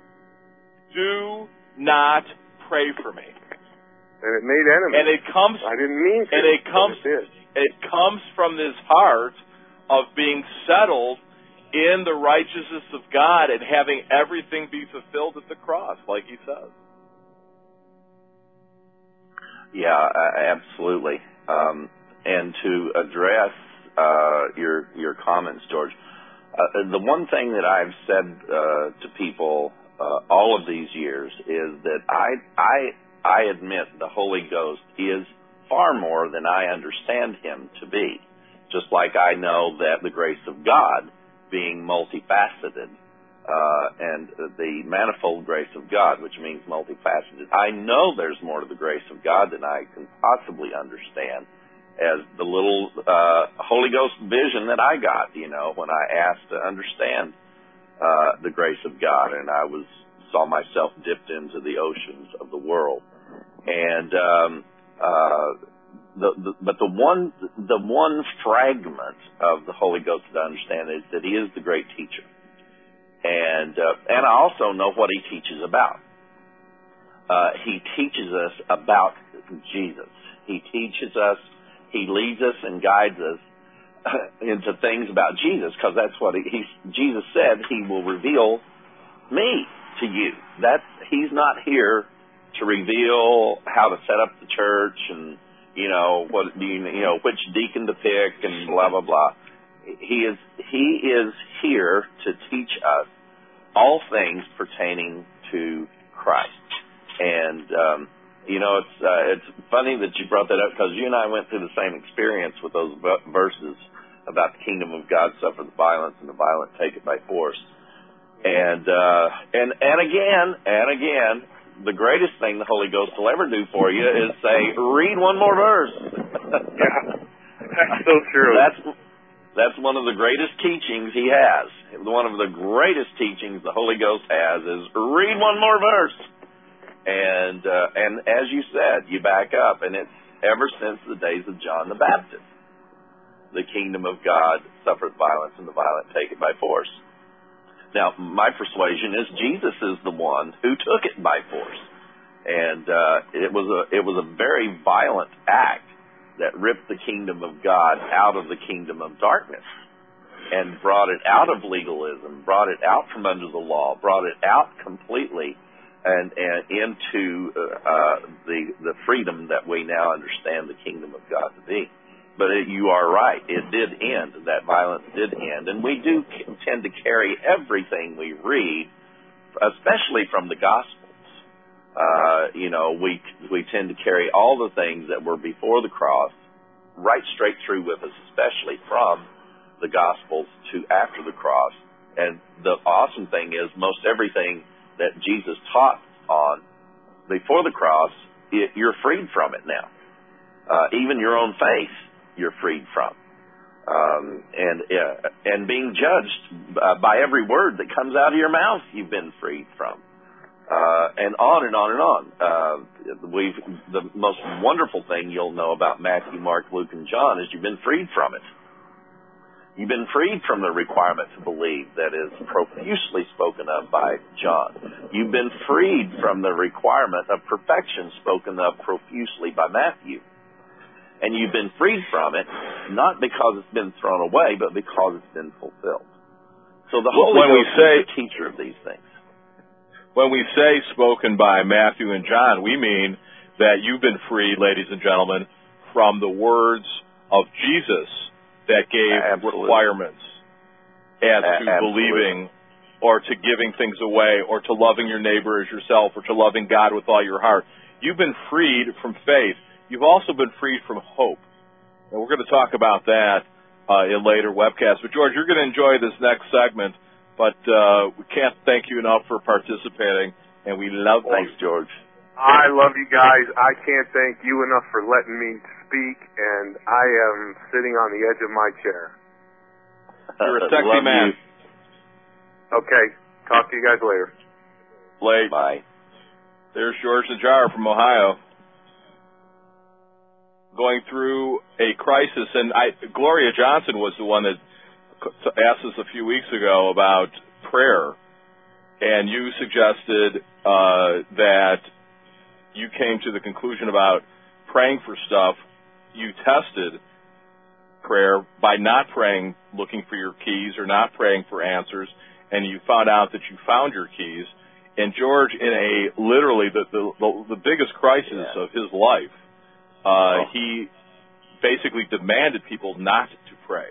Do not pray for me. And it made enemies. And it comes, I didn't mean to. And it comes, it, it comes from this heart of being settled in the righteousness of God and having everything be fulfilled at the cross, like he says. Yeah, uh, absolutely. Um, and to address uh, your your comments, George, uh, the one thing that I've said uh, to people uh, all of these years is that I I I admit the Holy Ghost is far more than I understand him to be. Just like I know that the grace of God, being multifaceted, uh, and the manifold grace of God, which means multifaceted, I know there's more to the grace of God than I can possibly understand, as the little uh, Holy Ghost vision that I got, you know, when I asked to understand uh, the grace of God, and I was saw myself dipped into the oceans of the world. And um, uh, The, the, but the one the one fragment of the Holy Ghost that I understand is that he is the great teacher, and uh, and I also know what he teaches about. Uh, he teaches us about Jesus. He teaches us. He leads us and guides us into things about Jesus, because that's what he, he Jesus said. He will reveal me to you. That's he's not here to reveal how to set up the church and, you know, what do you, you know, which deacon to pick and blah, blah, blah. He is, he is here to teach us all things pertaining to Christ. And, um, you know, it's, uh, it's funny that you brought that up, because you and I went through the same experience with those verses about the kingdom of God suffereth violence and the violent take it by force. And, uh, and, and again, and again, the greatest thing the Holy Ghost will ever do for you is say, read one more verse. Yeah, that's so true. That's that's one of the greatest teachings he has. One of the greatest teachings the Holy Ghost has is read one more verse. And uh, and as you said, you back up, and it's ever since the days of John the Baptist. The kingdom of God suffereth violence, and the violent take it by force. Now, my persuasion is Jesus is the one who took it by force, and uh, it was a it was a very violent act that ripped the kingdom of God out of the kingdom of darkness, and brought it out of legalism, brought it out from under the law, brought it out completely, and and into uh, the the freedom that we now understand the kingdom of God to be. But it, you are right. It did end. That violence did end. And we do tend to carry everything we read, especially from the Gospels. Uh, you know, we we tend to carry all the things that were before the cross right straight through with us, especially from the Gospels to after the cross. And the awesome thing is most everything that Jesus taught on before the cross, it, you're freed from it now. Uh, even your own faith, you're freed from, um, and uh, and being judged uh, by every word that comes out of your mouth, you've been freed from, uh, and on and on and on. Uh, we've the most wonderful thing you'll know about Matthew, Mark, Luke, and John is you've been freed from it. You've been freed from the requirement to believe that is profusely spoken of by John. You've been freed from the requirement of perfection spoken of profusely by Matthew. And you've been freed from it, not because it's been thrown away, but because it's been fulfilled. So the Holy when Ghost we say, is the teacher of these things. When we say spoken by Matthew and John, we mean that you've been freed, ladies and gentlemen, from the words of Jesus that gave Absolutely. requirements as to Absolutely. believing or to giving things away or to loving your neighbor as yourself or to loving God with all your heart. You've been freed from faith. You've also been freed from hope. And we're going to talk about that uh, in later webcasts. But, George, you're going to enjoy this next segment, but uh, we can't thank you enough for participating, and we love you. Thanks, George. I love you guys. I can't thank you enough for letting me speak, and I am sitting on the edge of my chair. You're a sexy man. You. Okay. Talk to you guys later. Late. Bye. There's George Najjar from Ohio, going through a crisis. And I, Gloria Johnson was the one that asked us a few weeks ago about prayer, and you suggested uh, that you came to the conclusion about praying for stuff. You tested prayer by not praying looking for your keys or not praying for answers, and you found out that you found your keys. And George, in a literally the the, the, the biggest crisis yeah. of his life, uh, oh. he basically demanded people not to pray.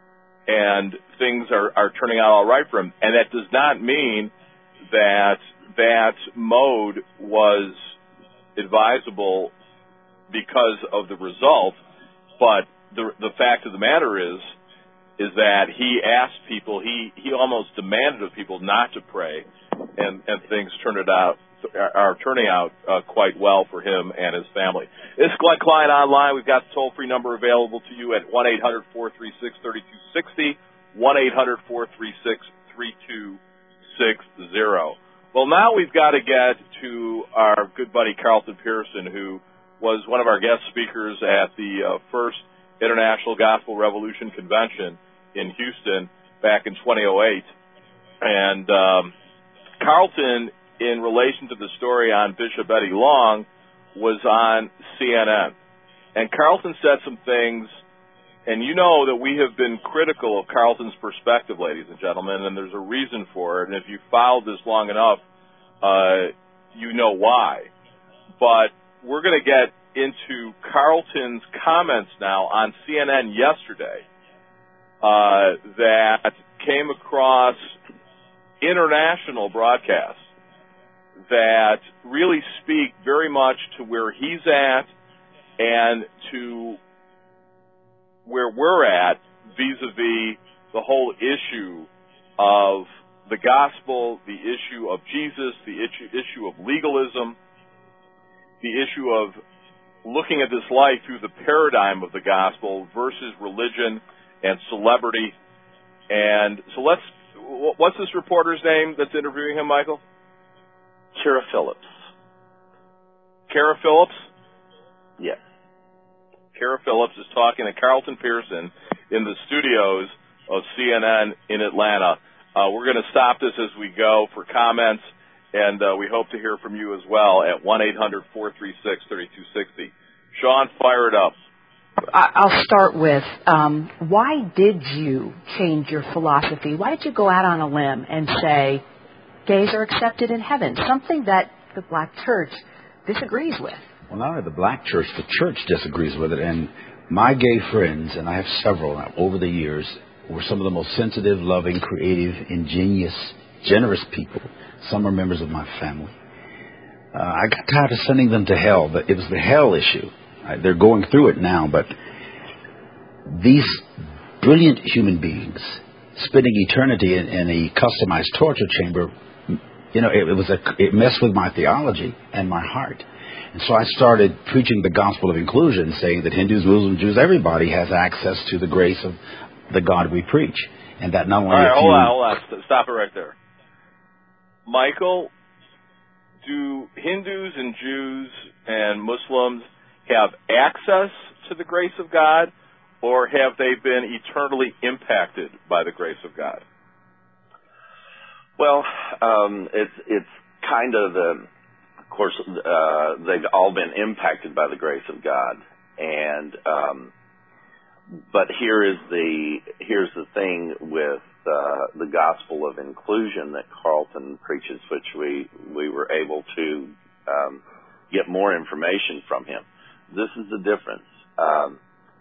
And things are, are turning out all right for him. And that does not mean that that mode was advisable because of the result, but the the fact of the matter is is that he asked people, he, he almost demanded of people not to pray, and, and things turned it out are turning out uh, quite well for him and his family. This is Glenn Klein Online. We've got the toll-free number available to you at one eight hundred four three six three two six zero, one eight hundred four three six three two six zero. Well, now we've got to get to our good buddy Carlton Pearson, who was one of our guest speakers at the uh, first International Gospel Revolution Convention in Houston back in twenty oh eight. And um, Carlton, in relation to the story on Bishop Eddie Long, was on C N N. And Carlton said some things, and you know that we have been critical of Carlton's perspective, ladies and gentlemen, and there's a reason for it. And if you followed this long enough, uh, you know why. But we're going to get into Carlton's comments now on C N N yesterday uh, that came across international broadcasts that really speak very much to where he's at and to where we're at vis-a-vis the whole issue of the gospel, the issue of Jesus, the issue, issue of legalism, the issue of looking at this life through the paradigm of the gospel versus religion and celebrity. And so let's, what's this reporter's name that's interviewing him, Michael? Kara Phillips. Kara Phillips? Yes. Kara Phillips is talking to Carlton Pearson in the studios of C N N in Atlanta. Uh, we're going to stop this as we go for comments, and uh, we hope to hear from you as well at one eight hundred four three six three two six zero. Sean, fire it up. I'll start with, um, why did you change your philosophy? Why did you go out on a limb and say gays are accepted in heaven, something that the black church disagrees with? Well, not only the black church, the church disagrees with it. And my gay friends, and I have several over the years, were some of the most sensitive, loving, creative, ingenious, generous people. Some are members of my family. Uh, I got tired of sending them to hell, but it was the hell issue. Right? They're going through it now, but these brilliant human beings spending eternity in, in a customized torture chamber, you know, it, it was a, it messed with my theology and my heart. And so I started preaching the gospel of inclusion, saying that Hindus, Muslims, Jews, everybody has access to the grace of the God we preach. And that not only... All right, hold you, on, hold on. Stop it right there. Michael, do Hindus and Jews and Muslims have access to the grace of God, or have they been eternally impacted by the grace of God? Well, um, it's it's kind of the, of course, uh, they've all been impacted by the grace of God, and um, but here is the here's the thing with uh, the gospel of inclusion that Carlton preaches, which we we were able to um, get more information from him. This is the difference. Um,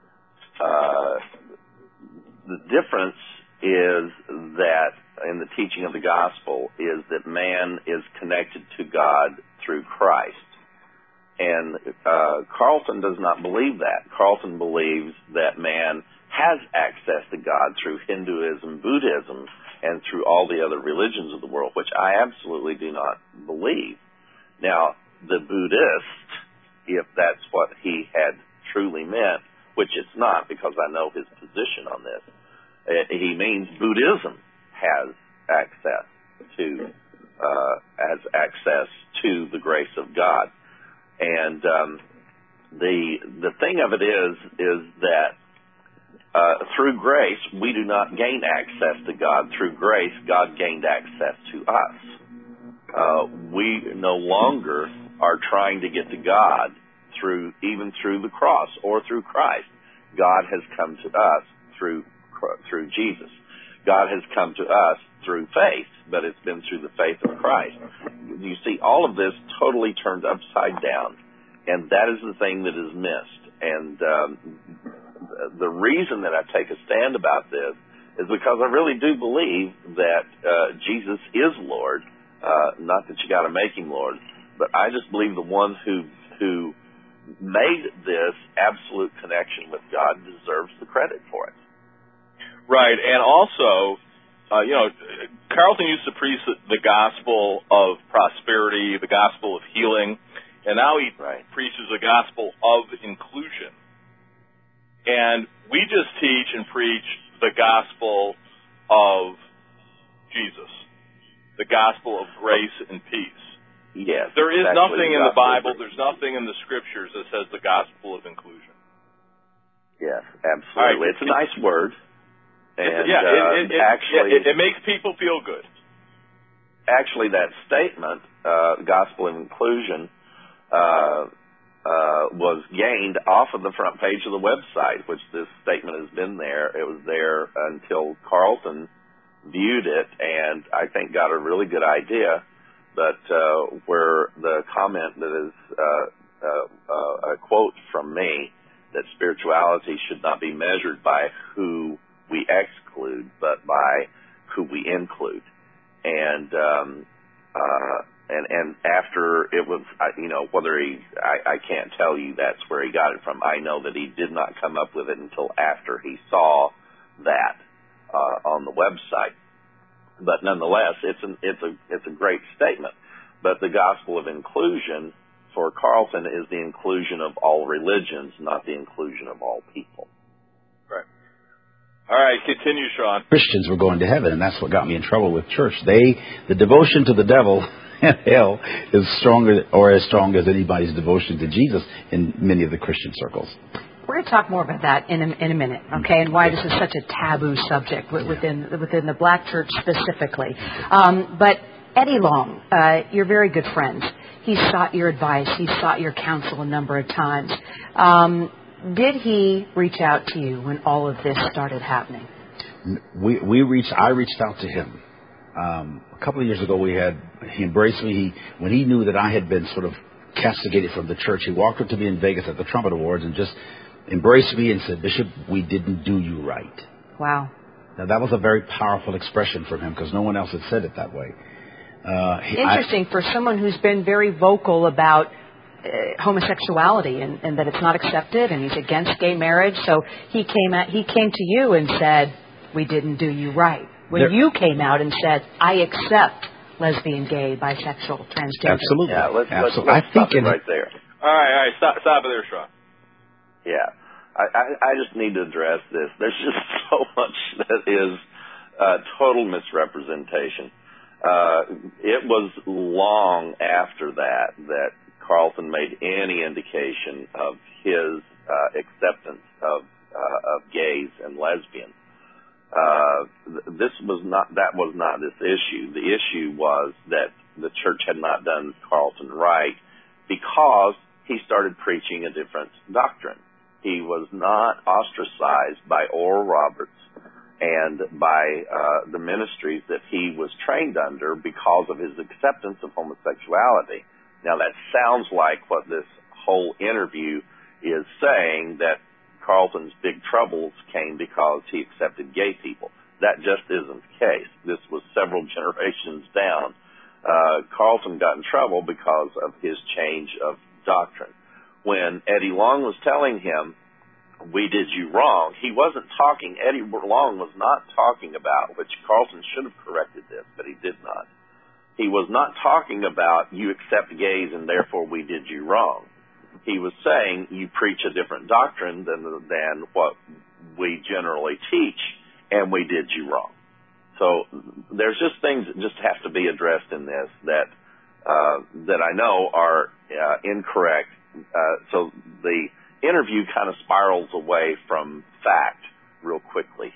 uh, the difference is that in the teaching of the gospel is that man is connected to God through Christ. And uh, Carlton does not believe that. Carlton believes that man has access to God through Hinduism, Buddhism, and through all the other religions of the world, which I absolutely do not believe. Now, the Buddhist, if that's what he had truly meant, which it's not because I know his position on this, he means Buddhism has access to uh, has access to the grace of God, and um, the the thing of it is is that uh, through grace we do not gain access to God. Through grace, God gained access to us. Uh, we no longer are trying to get to God through even through the cross or through Christ. God has come to us through through Jesus. God has come to us through faith, but it's been through the faith of Christ. You see, all of this totally turned upside down, and that is the thing that is missed. And um, the reason that I take a stand about this is because I really do believe that uh, Jesus is Lord. Uh, not that you got to make him Lord, but I just believe the one who who made this absolute connection with God deserves the credit for it. Right, and also, uh, you know, Carlton used to preach the gospel of prosperity, the gospel of healing, and now he right. preaches the gospel of inclusion. And we just teach and preach the gospel of Jesus, the gospel of grace and peace. Yes. There is nothing the in the Bible, there's nothing in the scriptures that says the gospel of inclusion. Yes, absolutely. Right. It's a nice word. And yeah, uh, it, it, actually, it, it makes people feel good. Actually, that statement, uh, gospel of inclusion, uh, uh, was gained off of the front page of the website, which this statement has been there. It was there until Carlton viewed it and I think got a really good idea. But uh, where the comment that is uh, uh, uh, a quote from me that spirituality should not be measured by who we exclude, but by who we include. And um, uh, and and after it was, you know, whether he, I, I can't tell you that's where he got it from. I know that he did not come up with it until after he saw that uh, on the website. But nonetheless, it's an it's a it's a great statement. But the gospel of inclusion for Carlton is the inclusion of all religions, not the inclusion of all people. Right. All right, continue, Sean. Christians were going to heaven, and that's what got me in trouble with church. They, the devotion to the devil and hell is stronger or as strong as anybody's devotion to Jesus in many of the Christian circles. We're going to talk more about that in a, in a minute, okay, and why this is such a taboo subject within within the black church specifically. Um, but Eddie Long, uh, you're very good friends. He sought your advice. He sought your counsel a number of times. Um, did he reach out to you when all of this started happening? We we reached. I reached out to him um, a couple of years ago. We had he embraced me. He when he knew that I had been sort of castigated from the church. He walked up to me in Vegas at the Trumpet Awards and just embraced me and said, "Bishop, we didn't do you right." Wow. Now that was a very powerful expression from him because no one else had said it that way. Uh, he, Interesting I, for someone who's been very vocal about uh, homosexuality and, and that it's not accepted, and he's against gay marriage. So he came at he came to you and said, "We didn't do you right." When there, you came out and said, "I accept lesbian, gay, bisexual, transgender." Absolutely. Yeah, let's, absolutely. Let's, let's I think stop it right there. All right, all right, stop, stop it there, Sean. Yeah, I, I, I just need to address this. There's just so much that is uh, total misrepresentation. Uh, it was long after that that Carlton made any indication of his uh, acceptance of uh, of gays and lesbians. Uh, this was not, that was not this issue. The issue was that the church had not done Carlton right because he started preaching a different doctrine. He was not ostracized by Oral Roberts and by uh, the ministries that he was trained under because of his acceptance of homosexuality. Now, that sounds like what this whole interview is saying, that Carlton's big troubles came because he accepted gay people. That just isn't the case. This was several generations down. Uh, Carlton got in trouble because of his change of doctrine. When Eddie Long was telling him, "We did you wrong," he wasn't talking, Eddie Long was not talking about, which Carlton should have corrected this, but he did not. He was not talking about, you accept gays and therefore we did you wrong. He was saying, you preach a different doctrine than, than what we generally teach, and we did you wrong. So there's just things that just have to be addressed in this that uh, that I know are uh, incorrect. Uh, so the interview kind of spirals away from fact real quickly.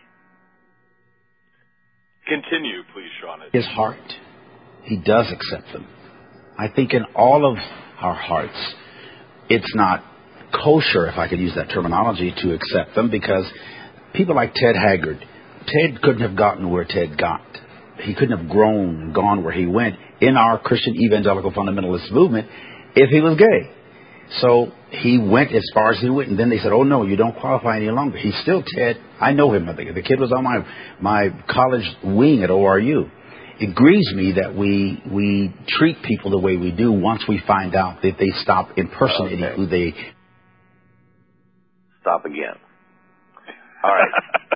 Continue, please, Sean. His heart, he does accept them. I think in all of our hearts, it's not kosher, if I could use that terminology, to accept them, because people like Ted Haggard, Ted couldn't have gotten where Ted got. He couldn't have grown and gone where he went in our Christian evangelical fundamentalist movement if he was gay. So he went as far as he went, and then they said, oh, no, you don't qualify any longer. He's still Ted. I know him. I think the kid was on my, my college wing at O R U. It grieves me that we we treat people the way we do once we find out that they stop impersonating okay. who they... Stop again. All right.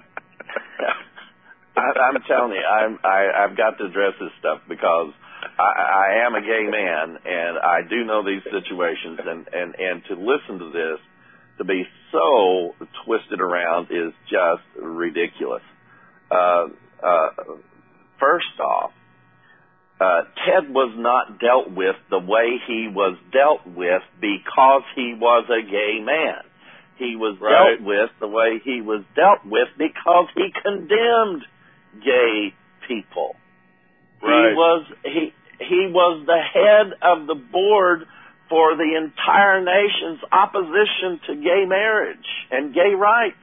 I, I'm telling you, I'm, I, I've got to address this stuff because I, I am a gay man, and I do know these situations, and, and, and to listen to this, to be so twisted around is just ridiculous. Uh, uh, first off, uh, Ted was not dealt with the way he was dealt with because he was a gay man. He was right. dealt with the way he was dealt with because he condemned gay people. Right. He was he he was the head of the board for the entire nation's opposition to gay marriage and gay rights.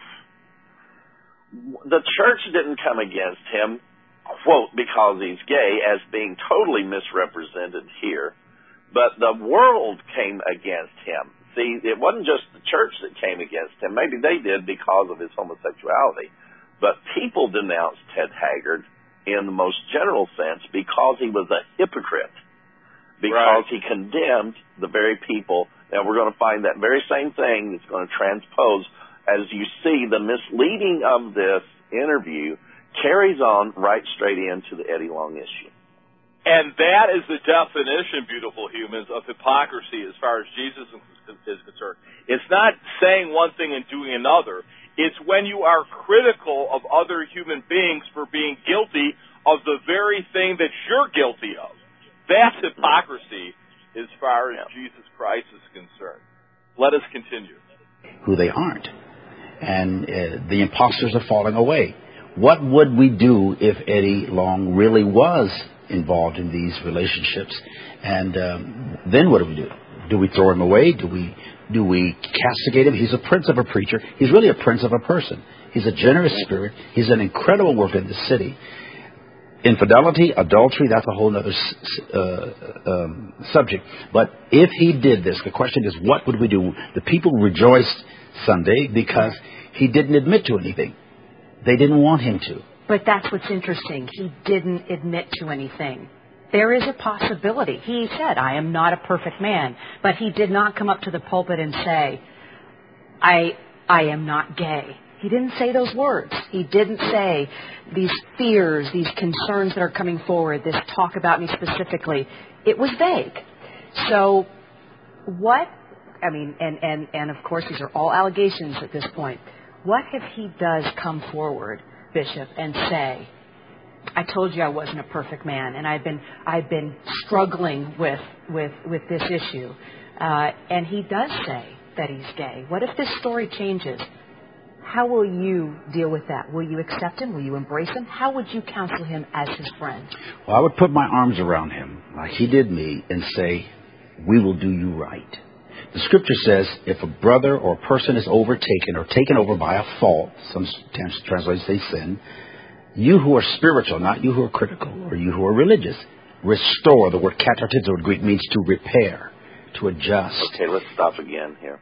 The church didn't come against him, quote, because he's gay, as being totally misrepresented here, but the world came against him. See, it wasn't just the church that came against him. Maybe they did because of his homosexuality, but people denounced Ted Haggard in the most general sense because he was a hypocrite, because right. he condemned the very people. Now, we're going to find that very same thing that's going to transpose. As you see, the misleading of this interview carries on right straight into the Eddie Long issue. And that is the definition, beautiful humans, of hypocrisy as far as Jesus is concerned. It's not saying one thing and doing another. It's when you are critical of other human beings for being guilty of the very thing that you're guilty of. That's hypocrisy as far as yeah. Jesus Christ is concerned. Let us continue. Who they aren't. And uh, the imposters are falling away. What would we do if Eddie Long really was involved in these relationships? And um, then what do we do? Do we throw him away? Do we do we castigate him? He's a prince of a preacher. He's really a prince of a person. He's a generous spirit. He's an incredible worker in the city. Infidelity, adultery, that's a whole other uh, um, subject. But if he did this, the question is, what would we do? The people rejoiced Sunday because he didn't admit to anything. They didn't want him to. But that's what's interesting. He didn't admit to anything. There is a possibility. He said, I am not a perfect man. But he did not come up to the pulpit and say, I, I am not gay. He didn't say those words. He didn't say these fears, these concerns that are coming forward, this talk about me specifically. It was vague. So what, I mean, and, and, and of course these are all allegations at this point. What if he does come forward, Bishop, and say, I told you I wasn't a perfect man, and I've been I've been struggling with with, with this issue, uh, and he does say that he's gay. What if this story changes? How will you deal with that? Will you accept him? Will you embrace him? How would you counsel him as his friend? Well, I would put my arms around him like he did me and say, we will do you right. The scripture says if a brother or a person is overtaken or taken over by a fault, some translations say sin, you who are spiritual, not you who are critical or you who are religious, restore. The word katartizo in Greek means to repair, to adjust. Okay, let's stop again here.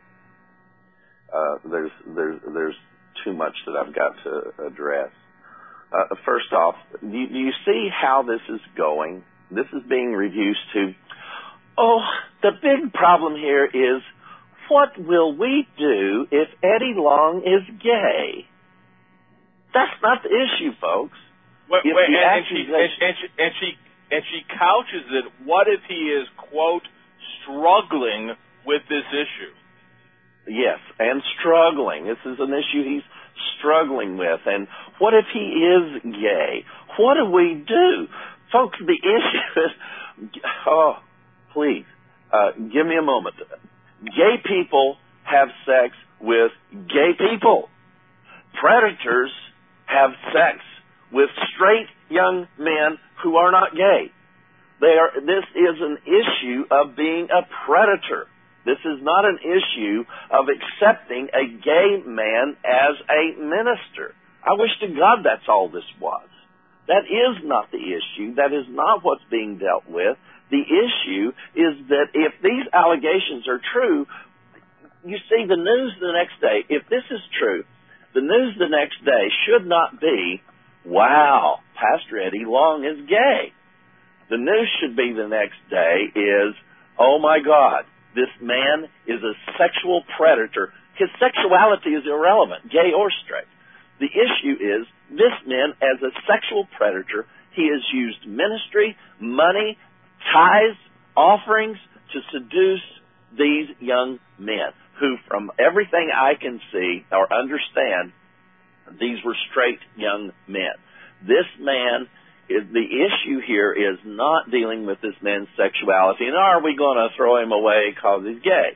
Uh, there's there's there's too much that I've got to address. Uh, first off, do you, do you see how this is going? This is being reduced to, oh, the big problem here is, what will we do if Eddie Long is gay? That's not the issue, folks. Wait, wait, and, and, she, and, and, she, and she and she couches it, what if he is, quote, struggling with this issue? Yes, and struggling. This is an issue he's struggling with. And what if he is gay? What do we do? Folks, the issue is, oh, please, uh, give me a moment. Gay people have sex with gay people. Predators have sex with straight young men who are not gay. They are, this is an issue of being a predator. This is not an issue of accepting a gay man as a minister. I wish to God that's all this was. That is not the issue. That is not what's being dealt with. The issue is that if these allegations are true, you see the news the next day, if this is true, the news the next day should not be, wow, Pastor Eddie Long is gay. The news should be the next day is, oh my God, this man is a sexual predator. His sexuality is irrelevant, gay or straight. The issue is this man, as a sexual predator, he has used ministry, money, tithes, offerings to seduce these young men who, from everything I can see or understand, these were straight young men. This man, is the issue here is not dealing with this man's sexuality. And are we going to throw him away because he's gay?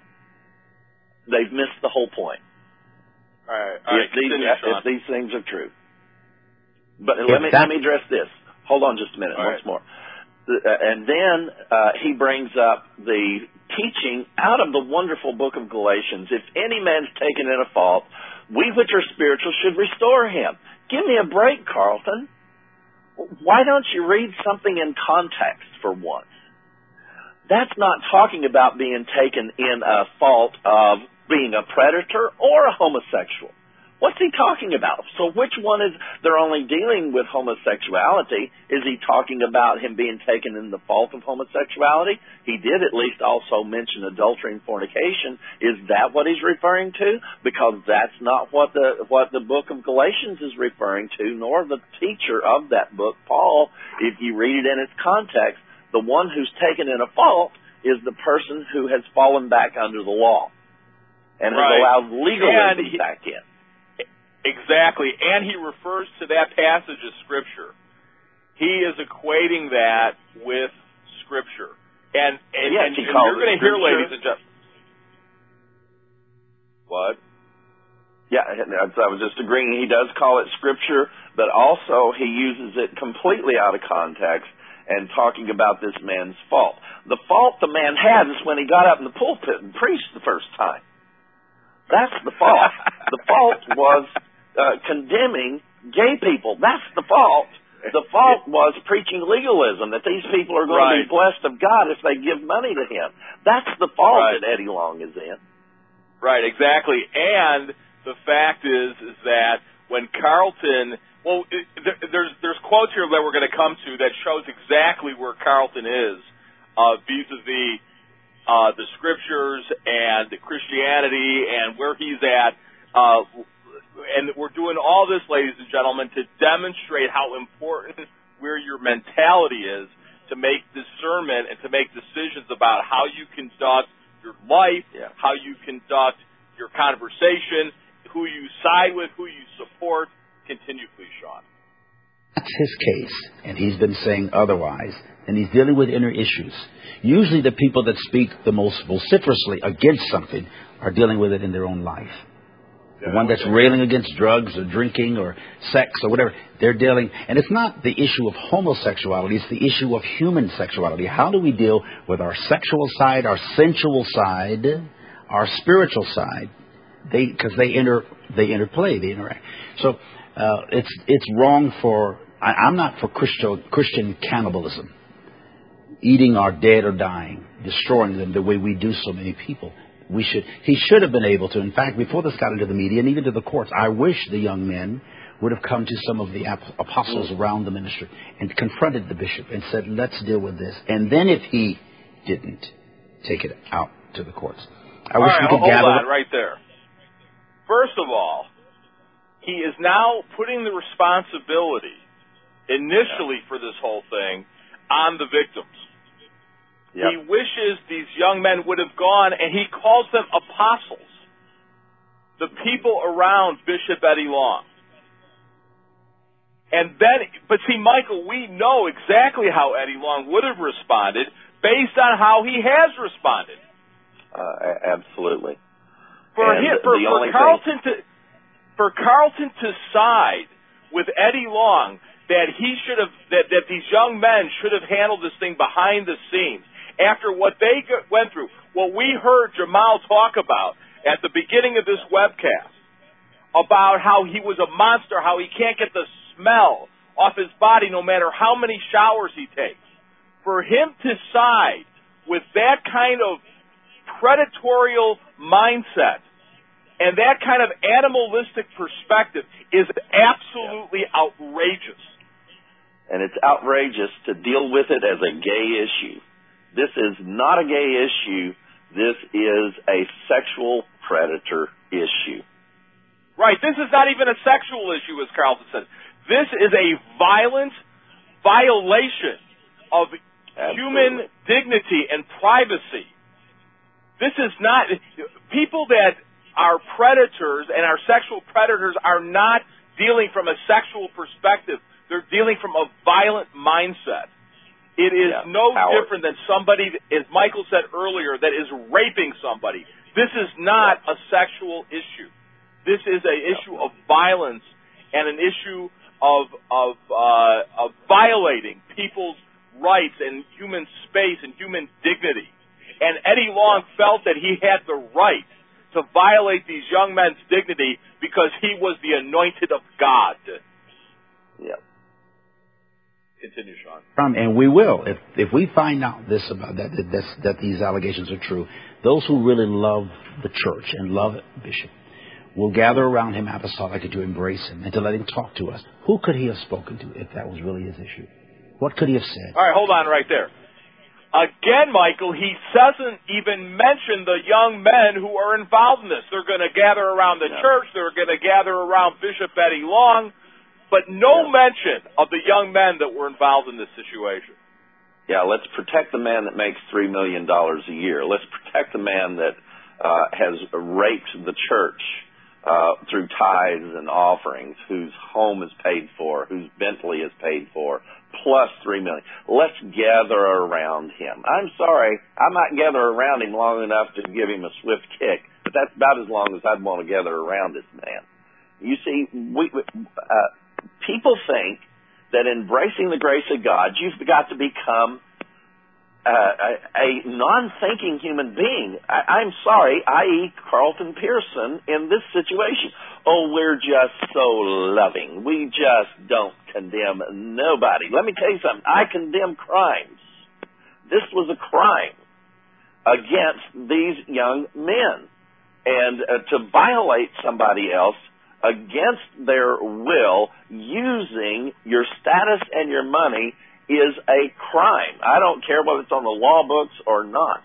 They've missed the whole point. All right, all right, if, these, continue, if these things are true. But let me, let me address this. Hold on just a minute, all once right. more. And then uh, he brings up the teaching out of the wonderful book of Galatians. If any man's taken in a fault, we which are spiritual should restore him. Give me a break, Carlton. Why don't you read something in context for once? That's not talking about being taken in a fault of being a predator or a homosexual. What's he talking about? So which one is, they're only dealing with homosexuality. Is he talking about him being taken in the fault of homosexuality? He did at least also mention adultery and fornication. Is that what he's referring to? Because that's not what the, what the book of Galatians is referring to, nor the teacher of that book, Paul. If you read it in its context, the one who's taken in a fault is the person who has fallen back under the law and has right. allowed legalism he, back in. Exactly, and he refers to that passage of Scripture. He is equating that with Scripture. And, and, yes, and, he and calls you're going to hear, ladies and gentlemen. What? Yeah, I was just agreeing. He does call it Scripture, but also he uses it completely out of context and talking about this man's fault. The fault the man had is when he got up in the pulpit and preached the first time. That's the fault. The fault was uh, condemning gay people. That's the fault. The fault was preaching legalism, that these people are going right. to be blessed of God if they give money to him. That's the fault right. that Eddie Long is in. Right, exactly. And the fact is, is that when Carlton, well, it, there, there's there's quotes here that we're going to come to that shows exactly where Carlton is uh, vis-a-vis uh, the Scriptures and the Christianity and where he's at. Uh, and we're doing all this, ladies and gentlemen, to demonstrate how important where your mentality is to make discernment and to make decisions about how you conduct your life, yeah. how you conduct your conversation, who you side with, who you support. Continue, please, Sean. That's his case, and he's been saying otherwise, and he's dealing with inner issues. Usually the people that speak the most vociferously against something are dealing with it in their own life. the one that's railing against drugs or drinking or sex or whatever. They're dealing, and it's not the issue of homosexuality, it's the issue of human sexuality. How do we deal with our sexual side, our sensual side, our spiritual side? They, because they inter, they interplay, they interact. So uh, it's it's wrong for. I, I'm not for Christian Christian cannibalism, eating our dead or dying, destroying them the way we do so many people. We should. He should have been able to. In fact, before this got into the media and even to the courts, I wish the young men would have come to some of the apostles around the ministry and confronted the bishop and said, "Let's deal with this." And then, if he didn't, take it out to the courts. I all wish right, we could hold gather on right there. First of all, he is now putting the responsibility initially for this whole thing on the victims. Yep. He wishes these young men would have gone, and he calls them apostles, the people around Bishop Eddie Long. And then, but see, Michael, we know exactly how Eddie Long would have responded based on how he has responded. Uh, absolutely. For him, for, for Carlton thing... to for Carlton to side with Eddie Long that he should have that, that these young men should have handled this thing behind the scenes. After what they went through, what we heard Jamal talk about at the beginning of this webcast, about how he was a monster, how he can't get the smell off his body no matter how many showers he takes. For him to side with that kind of predatorial mindset and that kind of animalistic perspective is absolutely outrageous. And it's outrageous to deal with it as a gay issue. This is not a gay issue. This is a sexual predator issue. Right. This is not even a sexual issue, as Carlton said. This is a violent violation of Absolutely. human dignity and privacy. This is not... People that are predators and are sexual predators are not dealing from a sexual perspective. They're dealing from a violent mindset. It is yeah, no power. different than somebody, as Michael said earlier, that is raping somebody. This is not yeah. a sexual issue. This is an yeah. issue of violence and an issue of of, uh, of violating people's rights and human space and human dignity. And Eddie Long yeah. felt that he had the right to violate these young men's dignity because he was the anointed of God. Yeah. Continue, Sean. And we will, if if we find out this about that that, that that these allegations are true, those who really love the church and love Bishop will gather around him apostolically to embrace him and to let him talk to us. Who could he have spoken to if that was really his issue? What could he have said? All right, hold on right there. Again, Michael, he doesn't even mention the young men who are involved in this. They're going to gather around the no. church. They're going to gather around Bishop Eddie Long. But no yeah. mention of the young men that were involved in this situation. Yeah, let's protect the man that makes three million dollars a year. Let's protect the man that uh, has raped the church uh, through tithes and offerings, whose home is paid for, whose Bentley is paid for, plus three million dollars. Let's gather around him. I'm sorry, I might gather around him long enough to give him a swift kick, but that's about as long as I'd want to gather around this man. You see, we... Uh, People think that embracing the grace of God, you've got to become uh, a, a non-thinking human being. I, I'm sorry, that is. Carlton Pearson in this situation. Oh, we're just so loving. We just don't condemn nobody. Let me tell you something. I condemn crimes. This was a crime against these young men. And uh, to violate somebody else against their will, using your status and your money, is a crime. I don't care whether it's on the law books or not.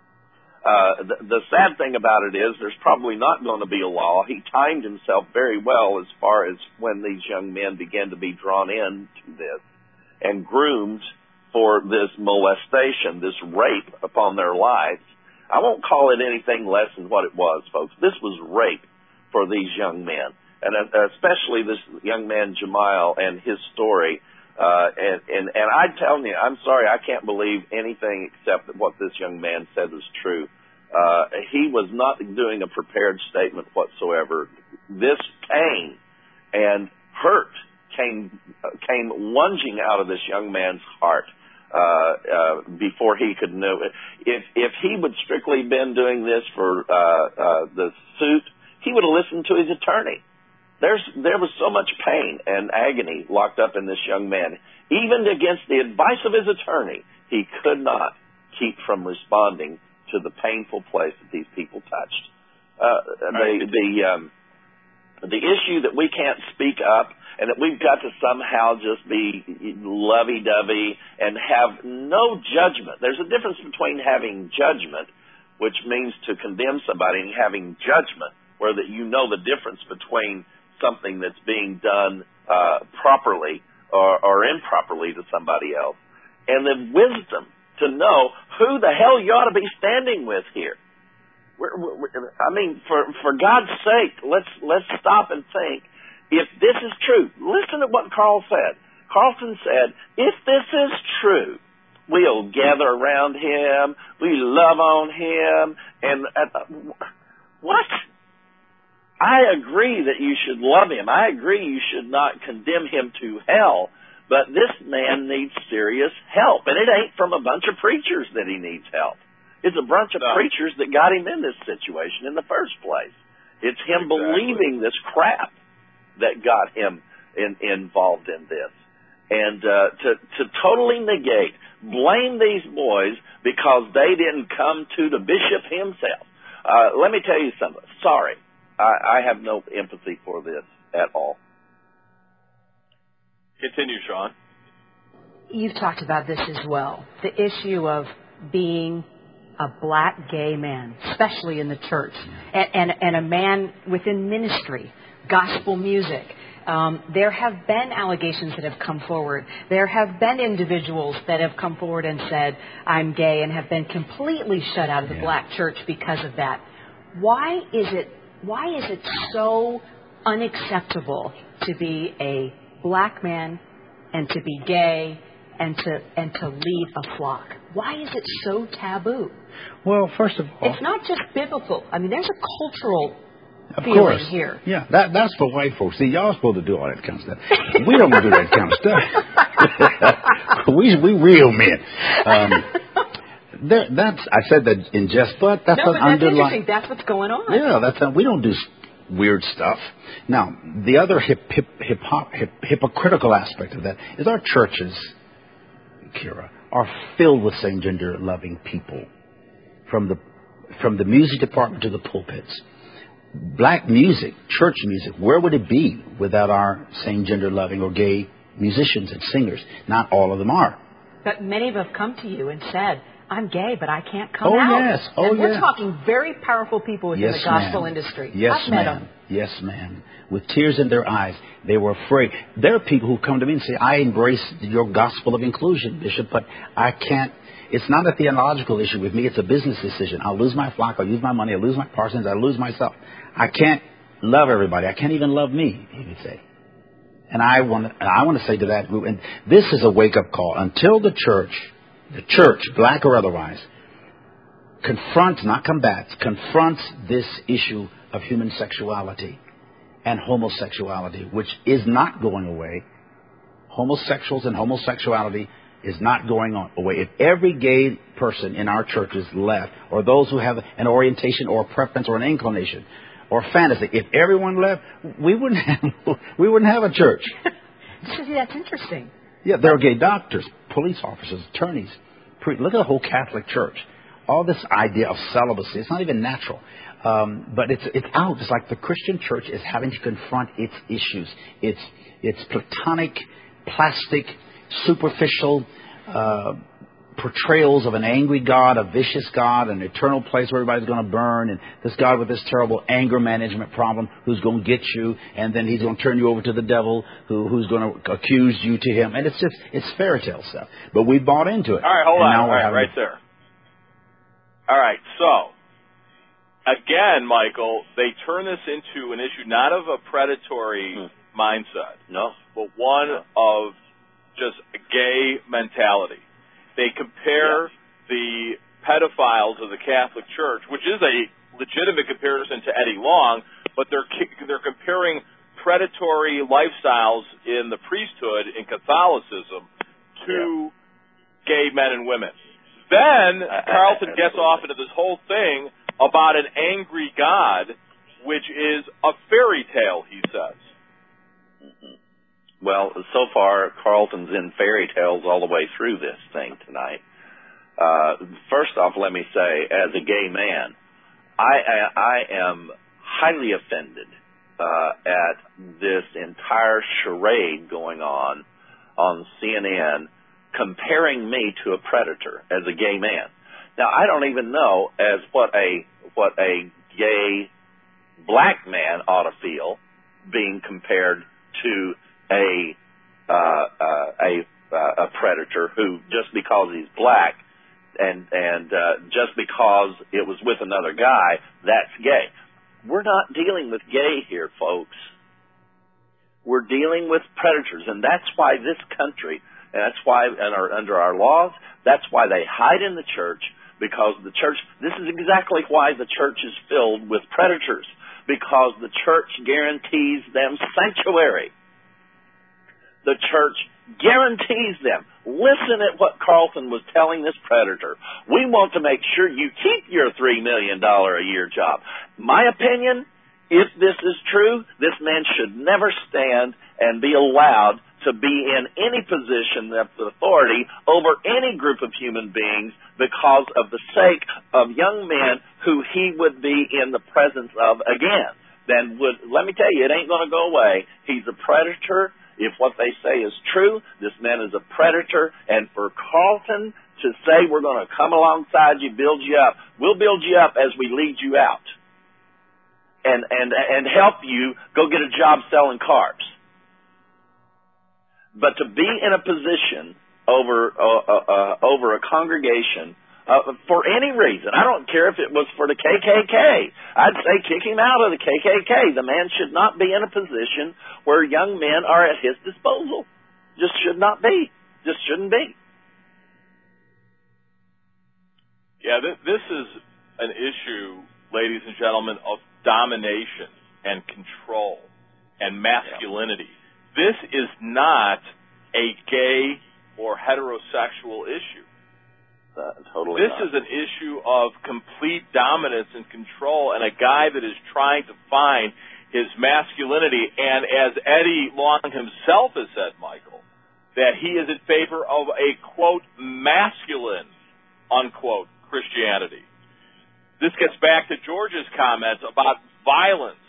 Uh, the, the sad thing about it is there's probably not going to be a law. He timed himself very well as far as when these young men began to be drawn into this and groomed for this molestation, this rape upon their lives. I won't call it anything less than what it was, folks. This was rape for these young men, and especially this young man Jamal and his story. Uh, and, and, and I'm telling you, I'm sorry, I can't believe anything except that what this young man said was true. Uh, he was not doing a prepared statement whatsoever. this pain and hurt came came lunging out of this young man's heart uh, uh, before he could know it. If if he would strictly been doing this for uh, uh, the suit, he would have listened to his attorney. There's there was so much pain and agony locked up in this young man. Even against the advice of his attorney, he could not keep from responding to the painful place that these people touched. Uh, the the um, the issue that we can't speak up and that we've got to somehow just be lovey-dovey and have no judgment. There's a difference between having judgment, which means to condemn somebody, and having judgment, where that you know the difference between something that's being done uh, properly or, or improperly to somebody else, and the wisdom to know who the hell you ought to be standing with here. We're, we're, I mean, for for God's sake, let's let's stop and think. If this is true, listen to what Carl said. Carlson said, if this is true, we'll gather around him, we love on him, and uh, what? I agree that you should love him. I agree you should not condemn him to hell, but this man needs serious help, and it ain't from a bunch of preachers that he needs help. It's a bunch of no. preachers that got him in this situation in the first place. It's him exactly. believing this crap that got him in, involved in this. And uh, to, to totally negate, blame these boys because they didn't come to the bishop himself. Uh, let me tell you something. Sorry. I, I have no empathy for this at all. Continue, Sean. You've talked about this as well. The issue of being a black gay man, especially in the church, and, and, and a man within ministry, gospel music. Um, there have been allegations that have come forward. There have been individuals that have come forward and said, I'm gay, and have been completely shut out of the yeah. black church because of that. Why is it Why is it so unacceptable to be a black man and to be gay and to and to lead a flock? Why is it so taboo? Well, first of all, it's not just biblical. I mean, there's a cultural of feeling course. here. Yeah, that that's for white folks. See, y'all supposed to do all that kind of stuff. We don't do that kind of stuff. we we real men. Um, There, that's I said that in jest, but that's no, an but that's underlying. interesting. That's what's going on. Yeah, that's a, we don't do weird stuff. Now, the other hip, hip, hip, hip, hypocritical aspect of that is our churches, Kira, are filled with same-gender loving people, from the from the music department to the pulpits. Black music, church music, where would it be without our same-gender loving or gay musicians and singers? Not all of them are. But many have come to you and said, I'm gay, but I can't come oh, out. Yes. Oh, and we're yes. talking very powerful people within yes, the gospel ma'am. industry. Yes, I've met ma'am. them. Yes, ma'am. With tears in their eyes, they were afraid. There are people who come to me and say, I embrace your gospel of inclusion, Bishop, but I can't. It's not a theological issue with me. It's a business decision. I'll lose my flock. I'll lose my money. I'll lose my parsons. I'll lose myself. I can't love everybody. I can't even love me, he would say. And I want to, and I want to say to that group, and this is a wake-up call. Until the church, the church, black or otherwise, confronts, not combats, confronts this issue of human sexuality and homosexuality, which is not going away. Homosexuals and homosexuality is not going away. If every gay person in our churches left, or those who have an orientation or a preference or an inclination or fantasy, if everyone left, we wouldn't have, we wouldn't have a church. See, that's interesting. Yeah, there are gay doctors, police officers, attorneys. Look at the whole Catholic Church. All this idea of celibacy, it's not even natural. Um, but it's it's out. It's like the Christian church is having to confront its issues. It's, it's platonic, plastic, superficial uh, portrayals of an angry God, a vicious God, an eternal place where everybody's going to burn, and this God with this terrible anger management problem who's going to get you, and then he's going to turn you over to the devil who, who's going to accuse you to him. And it's just, it's fairy tale stuff. But we bought into it. All right, hold and on. All right, right there. All right, so, again, Michael, they turn this into an issue not of a predatory hmm. mindset. No. But one no. of just a gay mentality. They compare yeah. the pedophiles of the Catholic Church, which is a legitimate comparison to Eddie Long, but they're they're comparing predatory lifestyles in the priesthood in Catholicism to yeah. gay men and women. Then Carlton gets off into this whole thing about an angry God, which is a fairy tale, he says. Mm-hmm. Well, so far, Carlton's in fairy tales all the way through this thing tonight. Uh, first off, let me say, as a gay man, I, I, I am highly offended uh, at this entire charade going on on C N N comparing me to a predator as a gay man. Now, I don't even know as what a what a gay black man ought to feel being compared to a uh, uh, a uh, a predator who, just because he's black and and uh, just because it was with another guy, that's gay. We're not dealing with gay here, folks. We're dealing with predators, and that's why this country, and that's why in our, under our laws, that's why they hide in the church, because the church, this is exactly why the church is filled with predators, because the church guarantees them sanctuary. The church guarantees them. Listen at what Carlton was telling this predator. We want to make sure you keep your three million dollars a year job. My opinion, if this is true, this man should never stand and be allowed to be in any position of authority over any group of human beings because of the sake of young men who he would be in the presence of again. Then would, let me tell you, it ain't going to go away. He's a predator. If what they say is true, this man is a predator. And for Carlton to say we're going to come alongside you, build you up, we'll build you up as we lead you out and, and, and help you go get a job selling cars. But to be in a position over uh, uh, uh, over a congregation uh, for any reason, I don't care if it was for the K K K, I'd say kick him out of the K K K. The man should not be in a position where young men are at his disposal. Just should not be. Just shouldn't be. Yeah, th- this is an issue, ladies and gentlemen, of domination and control and masculinity. Yeah. This is not a gay or heterosexual issue. Uh, totally this not. is an issue of complete dominance and control, and a guy that is trying to find his masculinity. And as Eddie Long himself has said, Michael, that he is in favor of a, quote, masculine, unquote, Christianity. This gets back to George's comments about violence,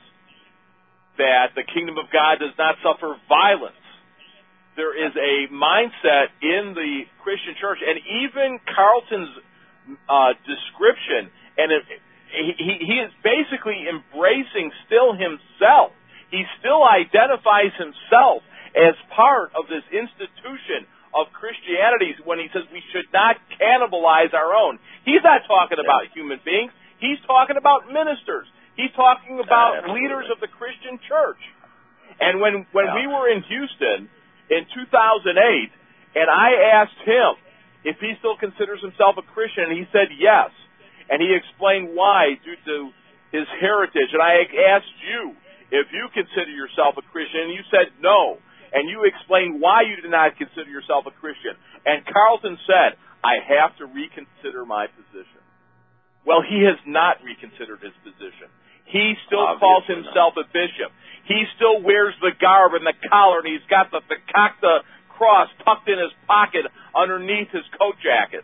that the kingdom of God does not suffer violence. There is a mindset in the Christian church, and even Carlton's uh, description, and it, he, he is basically embracing still himself. He still identifies himself as part of this institution of Christianity when he says we should not cannibalize our own. He's not talking about human beings. He's talking about ministers. He's talking about uh, leaders of the Christian church. And when, when yeah. we were in Houston in two thousand eight, and I asked him if he still considers himself a Christian, and he said yes. And he explained why, due to his heritage. And I asked you if you consider yourself a Christian, and you said no. And you explained why you did not consider yourself a Christian. And Carlton said, I have to reconsider my position. Well, he has not reconsidered his position. He still Obviously calls himself not. a bishop. He still wears the garb and the collar, and he's got the Fakakta cross tucked in his pocket underneath his coat jacket.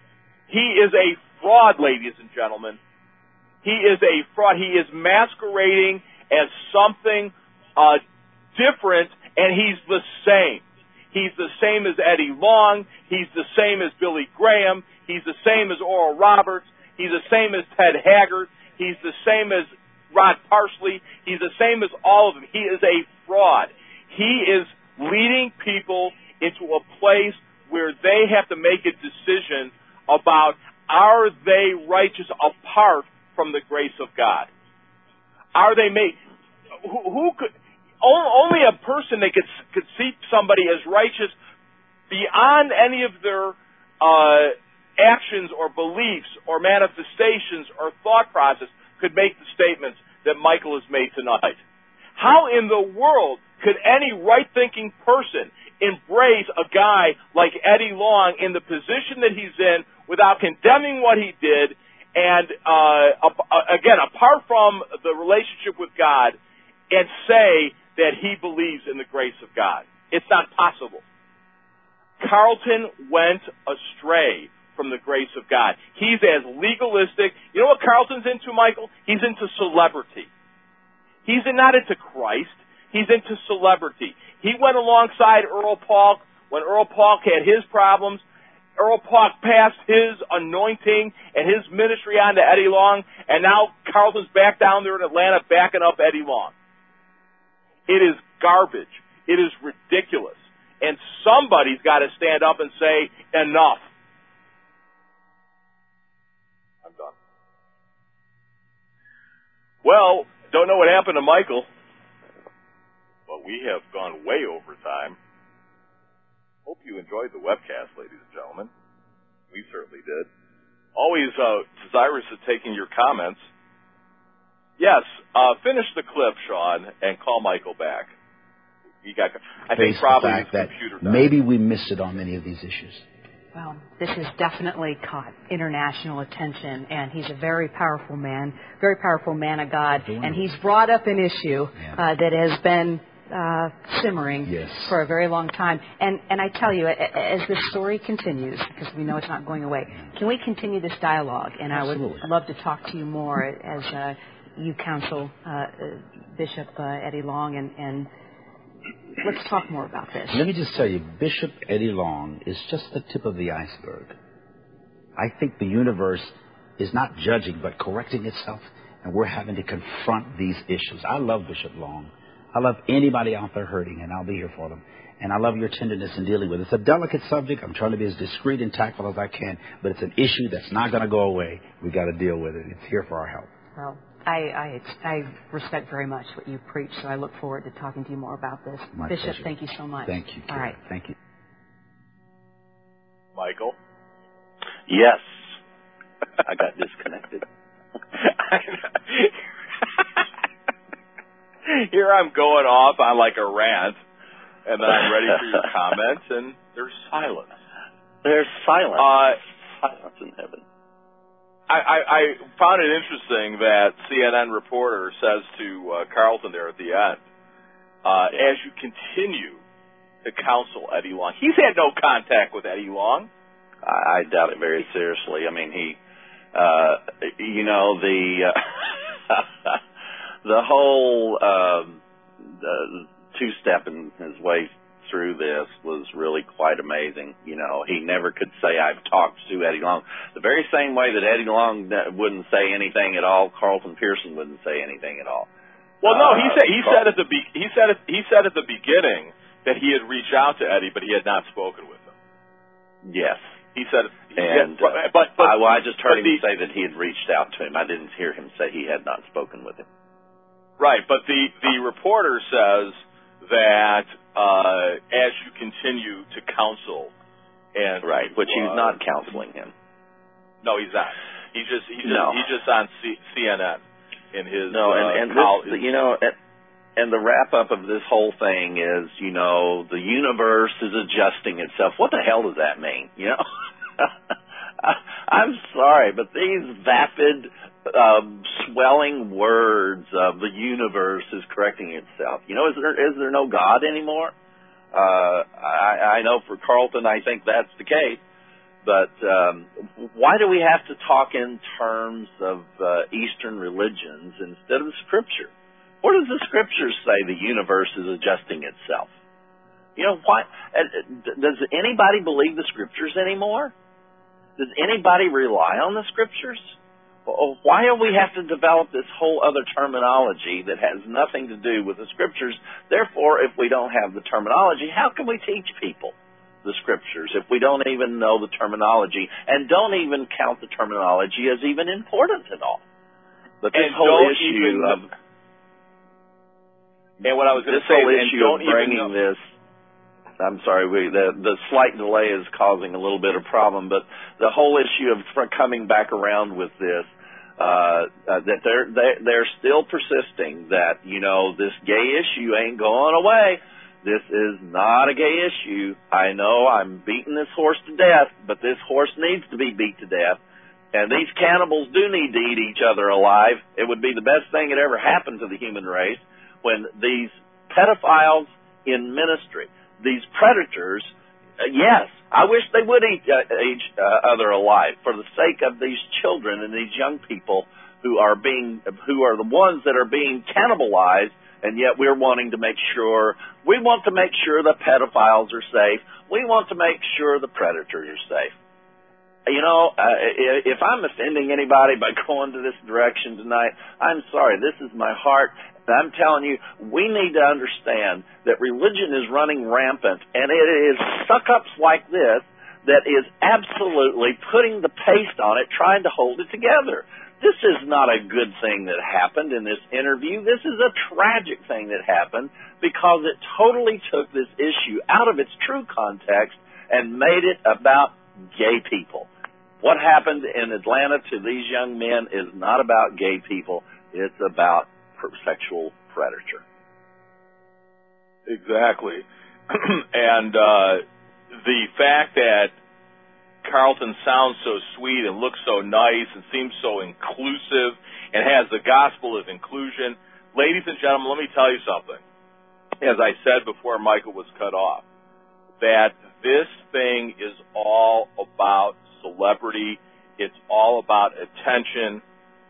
He is a fraud, ladies and gentlemen. He is a fraud. He is masquerading as something uh, different, and he's the same. He's the same as Eddie Long. He's the same as Billy Graham. He's the same as Oral Roberts. He's the same as Ted Haggard. He's the same as Rod Parsley. He's the same as all of them. He is a fraud. He is leading people into a place where they have to make a decision about, are they righteous apart from the grace of God? Are they made? Who, who could? Only a person that could, could see somebody as righteous beyond any of their uh, actions or beliefs or manifestations or thought process could make the statements that Michael has made tonight. How in the world could any right-thinking person embrace a guy like Eddie Long in the position that he's in without condemning what he did? And, uh, again, apart from the relationship with God, and say that he believes in the grace of God. It's not possible. Carlton went astray from the grace of God. He's as legalistic. You know what Carlton's into, Michael? He's into celebrity. He's not into Christ. He's into celebrity. He went alongside Earl Paulk when Earl Paulk had his problems. Earl Paulk passed his anointing and his ministry on to Eddie Long, and now Carlton's back down there in Atlanta backing up Eddie Long. It is garbage. It is ridiculous. And somebody's got to stand up and say, enough. I'm done. Well, don't know what happened to Michael, but we have gone way over time. Hope you enjoyed the webcast, ladies and gentlemen. We certainly did. Always uh, desirous of taking your comments. Yes, uh, finish the clip, Sean, and call Michael back. He got, I think Face probably the his fact that computer died. maybe we missed it on many of these issues. Well, this has definitely caught international attention, and he's a very powerful man, very powerful man of God, and he's brought up an issue uh, that has been uh, simmering yes. for a very long time. And, and I tell you, as this story continues, because we know it's not going away, can we continue this dialogue? And Absolutely. I would love to talk to you more as uh, you counsel uh, uh, Bishop uh, Eddie Long, and, and let's talk more about this. Let me just tell you, Bishop Eddie Long is just the tip of the iceberg. I think the universe is not judging but correcting itself, and we're having to confront these issues. I love Bishop Long. I love anybody out there hurting, and I'll be here for them. And I love your tenderness in dealing with it. It's a delicate subject. I'm trying to be as discreet and tactful as I can, but it's an issue that's not going to go away. We've got to deal with it. It's here for our help. Well, I, I, I respect very much what you preach, so I look forward to talking to you more about this. My Bishop, pleasure. thank you so much. Thank you. All right. Thank you. Michael? Yes. I got disconnected. Here I'm going off on like a rant, and then I'm ready for your comments, and there's silence. There's silence. Uh, silence in heaven. I, I, I found it interesting that C N N reporter says to uh, Carlton there at the end, uh, as you continue to counsel Eddie Long. He's had no contact with Eddie Long. I, I doubt it very seriously. I mean, he, uh, you know, the uh, the whole um, the two-stepping his way through this was really quite amazing. You know, he never could say, I've talked to Eddie Long. The very same way that Eddie Long wouldn't say anything at all, Carlton Pearson wouldn't say anything at all. Well, no, he uh, said he Carl- said at the be- he said at, he said at the beginning that he had reached out to Eddie, but he had not spoken with him. Yes. He said, and yeah, but, but, but I, well, I just heard him the, say that he had reached out to him. I didn't hear him say he had not spoken with him. Right, but the, the reporter says that uh, as you continue to counsel, and right, which uh, he's not counseling him. No, he's not. He's just he's just, no. he's just on C- CNN in his no, and, uh, and col- this, you know. And, And the wrap-up of this whole thing is, you know, the universe is adjusting itself. What the hell does that mean? You know, I, I'm sorry, but these vapid, um, swelling words of the universe is correcting itself. You know, is there is there no God anymore? Uh, I, I know for Carlton, I think that's the case. But um, why do we have to talk in terms of uh, Eastern religions instead of Scripture? What does the Scriptures say the universe is adjusting itself? You know, why, does anybody believe the Scriptures anymore? Does anybody rely on the Scriptures? Why do we have to develop this whole other terminology that has nothing to do with the Scriptures? Therefore, if we don't have the terminology, how can we teach people the Scriptures if we don't even know the terminology and don't even count the terminology as even important at all? But this and whole don't issue even, of... And what I was going to this say, whole and issue don't of bringing even know. this, I'm sorry, we, the the slight delay is causing a little bit of problem, but the whole issue of coming back around with this, uh, uh, that they're they, they're still persisting that, you know, this gay issue ain't going away. This is not a gay issue. I know I'm beating this horse to death, but this horse needs to be beat to death. And these cannibals do need to eat each other alive. It would be the best thing that ever happened to the human race when these pedophiles in ministry, these predators, uh, yes, I wish they would eat uh, each uh, other alive for the sake of these children and these young people who are being, who are the ones that are being cannibalized. And yet we're wanting to make sure, we want to make sure the pedophiles are safe. We want to make sure the predators are safe. You know, uh, if I'm offending anybody by going to this direction tonight, I'm sorry. This is my heart. And I'm telling you, we need to understand that religion is running rampant, and it is suck-ups like this that is absolutely putting the paste on it, trying to hold it together. This is not a good thing that happened in this interview. This is a tragic thing that happened because it totally took this issue out of its true context and made it about gay people. What happened in Atlanta to these young men is not about gay people. It's about sexual predator. Exactly. And uh, the fact that Carlton sounds so sweet and looks so nice and seems so inclusive and has the gospel of inclusion. Ladies and gentlemen, let me tell you something. As I said before Michael was cut off, that this thing is all about celebrity. It's all about attention.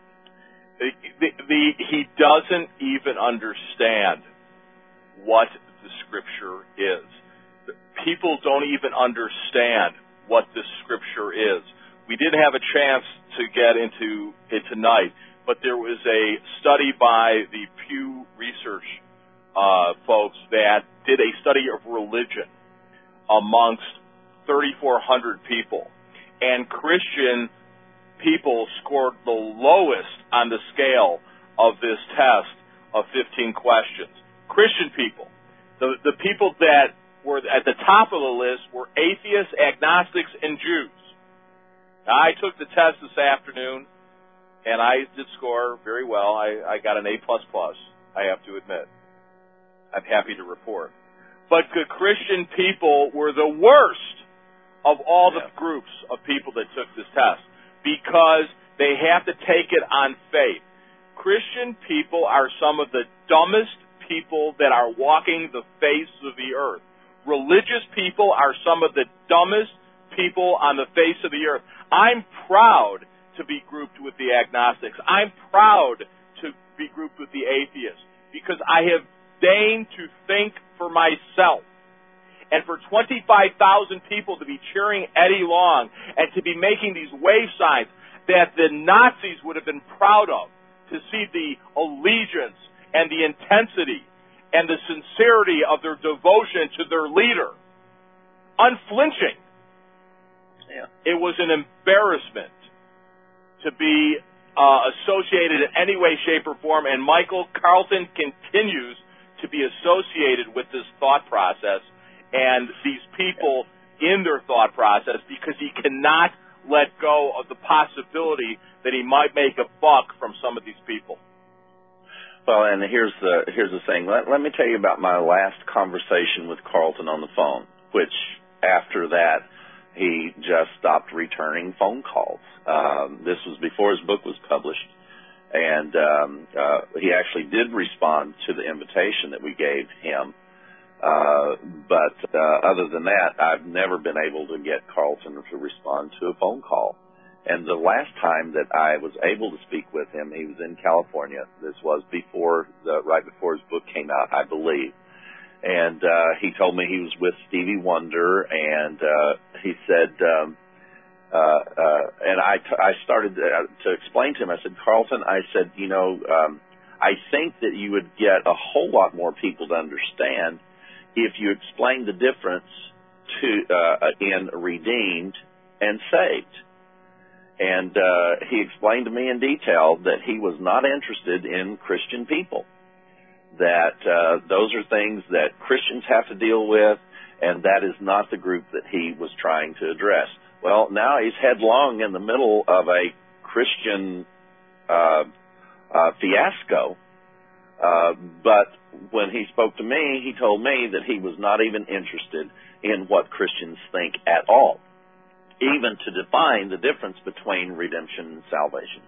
The, the, the, he doesn't even understand what the Scripture is. People don't even understand what this Scripture is. We didn't have a chance to get into it tonight, but there was a study by the Pew Research uh, folks that did a study of religion amongst thirty-four hundred people, and Christian people scored the lowest on the scale of this test of fifteen questions. Christian people, the, the people that were at the top of the list were atheists, agnostics, and Jews. Now, I took the test this afternoon, and I did score very well. I, I got an A plus plus, I have to admit. I'm happy to report. But the Christian people were the worst of all the yeah. groups of people that took this test because they have to take it on faith. Christian people are some of the dumbest people that are walking the face of the earth. Religious people are some of the dumbest people on the face of the earth. I'm proud to be grouped with the agnostics. I'm proud to be grouped with the atheists because I have deigned to think for myself. And for twenty-five thousand people to be cheering Eddie Long and to be making these wave signs that the Nazis would have been proud of, to see the allegiance and the intensity and the sincerity of their devotion to their leader, unflinching. Yeah. It was an embarrassment to be uh, associated in any way, shape, or form, and Michael Carlton continues to be associated with this thought process and these people in their thought process because he cannot let go of the possibility that he might make a buck from some of these people. Well, and here's the here's the thing. Let, let me tell you about my last conversation with Carlton on the phone, which after that he just stopped returning phone calls. Um, this was before his book was published, and um, uh, he actually did respond to the invitation that we gave him. Uh, but uh, other than that, I've never been able to get Carlton to respond to a phone call. And the last time that I was able to speak with him, he was in California. This was before the, right before his book came out, I believe. And uh, he told me he was with Stevie Wonder, and uh, he said, um, uh, uh, and I, t- I started to, uh, to explain to him. I said, Carlton, I said, you know, um, I think that you would get a whole lot more people to understand if you explained the difference to uh, in redeemed and saved. And uh, he explained to me in detail that he was not interested in Christian people, that uh, those are things that Christians have to deal with, and that is not the group that he was trying to address. Well, now he's headlong in the middle of a Christian uh, uh, fiasco. Uh, but when he spoke to me, he told me that he was not even interested in what Christians think at all, even to define the difference between redemption and salvation.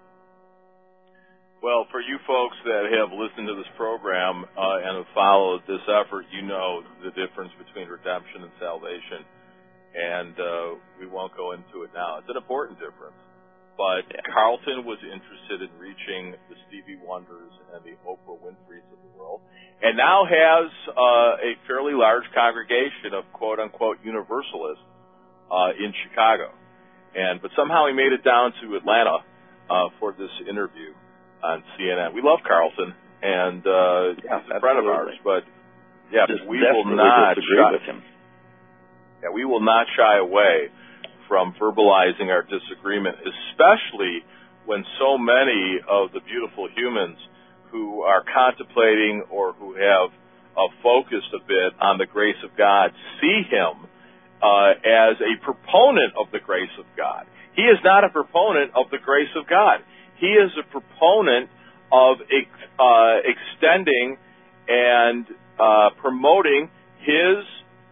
Well, for you folks that have listened to this program uh, and have followed this effort, you know the difference between redemption and salvation, and uh, we won't go into it now. It's an important difference, but yeah. Carlton was interested in reaching the Stevie Wonders and the Oprah Winfreys of the world, and now has uh, a fairly large congregation of quote-unquote universalists uh, in Chicago. And but somehow he made it down to Atlanta uh, for this interview on C N N. We love Carlton, and uh, yeah, he's a friend of ours, but yeah, Just we will not shy, with him. Yeah, we will not shy away from verbalizing our disagreement, especially when so many of the beautiful humans who are contemplating or who have uh, focused a bit on the grace of God see him uh, as a proponent of the grace of God. He is not a proponent of the grace of God. He is a proponent of uh, extending and uh, promoting his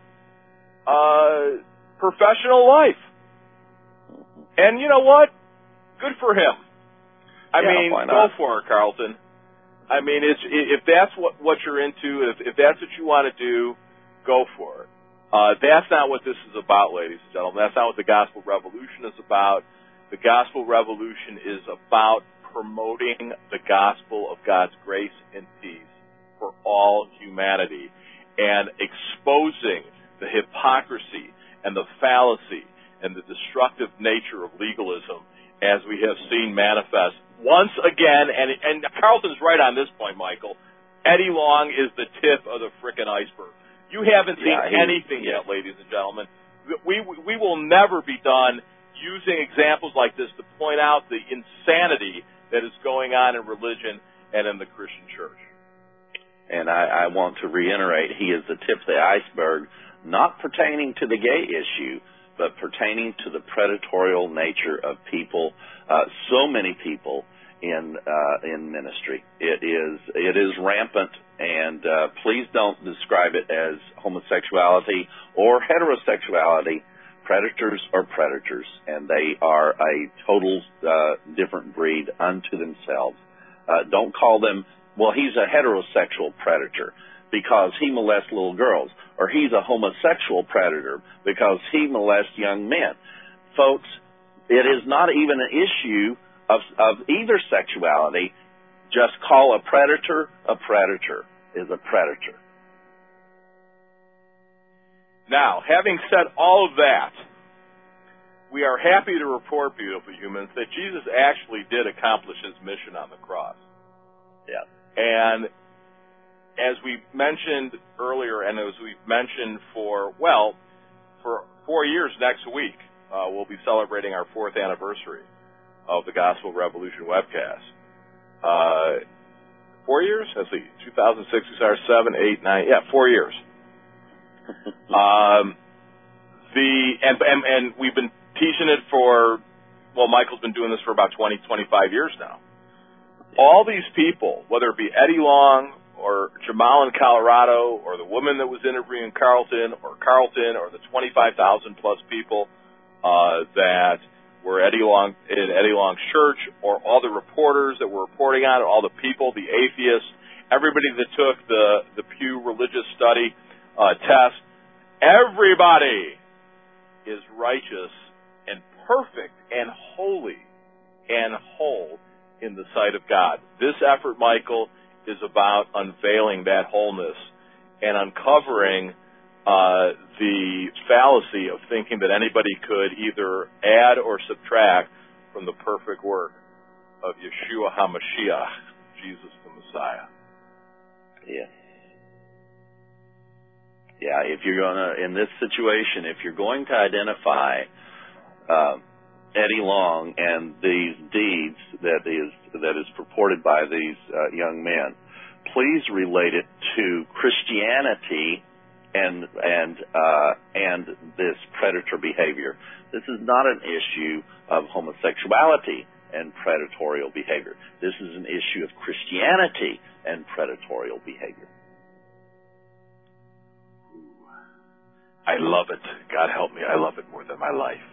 uh, professional life. And you know what? Good for him. I yeah, mean, go for it, Carlton. I mean, it's, if that's what, what you're into, if, if that's what you want to do, go for it. Uh, that's not what this is about, ladies and gentlemen. That's not what the Gospel Revolution is about. The Gospel Revolution is about promoting the gospel of God's grace and peace for all humanity and exposing the hypocrisy and the fallacy and the destructive nature of legalism as we have seen manifest once again. And, and Carlton's right on this point, Michael. Eddie Long is the tip of the frickin' iceberg. You haven't seen yeah, he, anything yeah. yet, ladies and gentlemen. We, we will never be done using examples like this to point out the insanity that is going on in religion and in the Christian church. And I, I want to reiterate, he is the tip of the iceberg, not pertaining to the gay issue, but pertaining to the predatorial nature of people, uh, so many people in uh, in ministry. It is it is rampant, and uh, please don't describe it as homosexuality or heterosexuality. Predators are predators, and they are a total uh, different breed unto themselves. Uh, don't call them, well, he's a heterosexual predator because he molests little girls, or he's a homosexual predator because he molests young men. Folks, it is not even an issue of, of either sexuality. Just call a predator a predator is a predator. Now, having said all of that, we are happy to report, beautiful humans, that Jesus actually did accomplish his mission on the cross. Yeah. And as we mentioned earlier, and as we've mentioned for, well, for four years next week, uh, we'll be celebrating our fourth anniversary of the Gospel Revolution webcast. Uh, four years? Let's see, two thousand six, we started seven, eight, nine, yeah, four years. um, the and, and and we've been teaching it for, well, Michael's been doing this for about twenty, twenty-five years now. All these people, whether it be Eddie Long or Jamal in Colorado or the woman that was interviewing Carlton or Carlton or the twenty-five thousand plus people uh, that were Eddie Long in Eddie Long's church, or all the reporters that were reporting on it, all the people, the atheists, everybody that took the, the Pew Religious Study Uh, test, everybody is righteous and perfect and holy and whole in the sight of God. This effort, Michael, is about unveiling that wholeness and uncovering uh, the fallacy of thinking that anybody could either add or subtract from the perfect work of Yeshua HaMashiach, Jesus the Messiah. Yeah. Yeah, if you're going to, in this situation, if you're going to identify uh, Eddie Long and these deeds that is that is purported by these uh, young men, please relate it to Christianity and and uh, and this predator behavior. This is not an issue of homosexuality. and predatorial behavior. This is an issue of Christianity and predatorial behavior. I love it. God help me, I love it more than my life.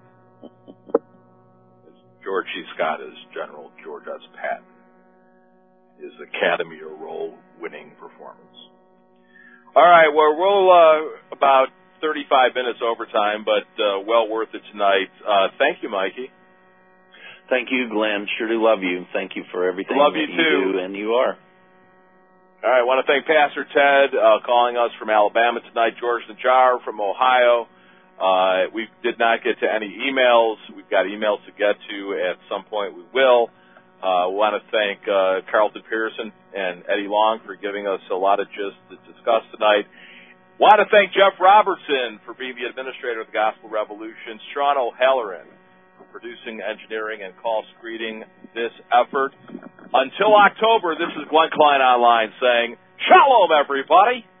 George C. Scott is General George S. Patton. His Academy Award winning performance. All right, well, we'll uh, about thirty-five minutes overtime, but uh, well worth it tonight. Uh, thank you, Mikey. Thank you, Glenn. Sure do love you. Thank you for everything love that you, you too. do, and you are. All right, I want to thank Pastor Ted uh, calling us from Alabama tonight, George Najar from Ohio. Uh, we did not get to any emails. We've got emails to get to. At some point we will. I uh, want to thank uh, Carlton Pearson and Eddie Long for giving us a lot of gist to discuss tonight. Want to thank Jeff Robertson for being the administrator of the Gospel Revolution, Sean O'Halloran for producing, engineering, and call screening this effort. Until October, this is Glenn Klein Online saying, Shalom, everybody!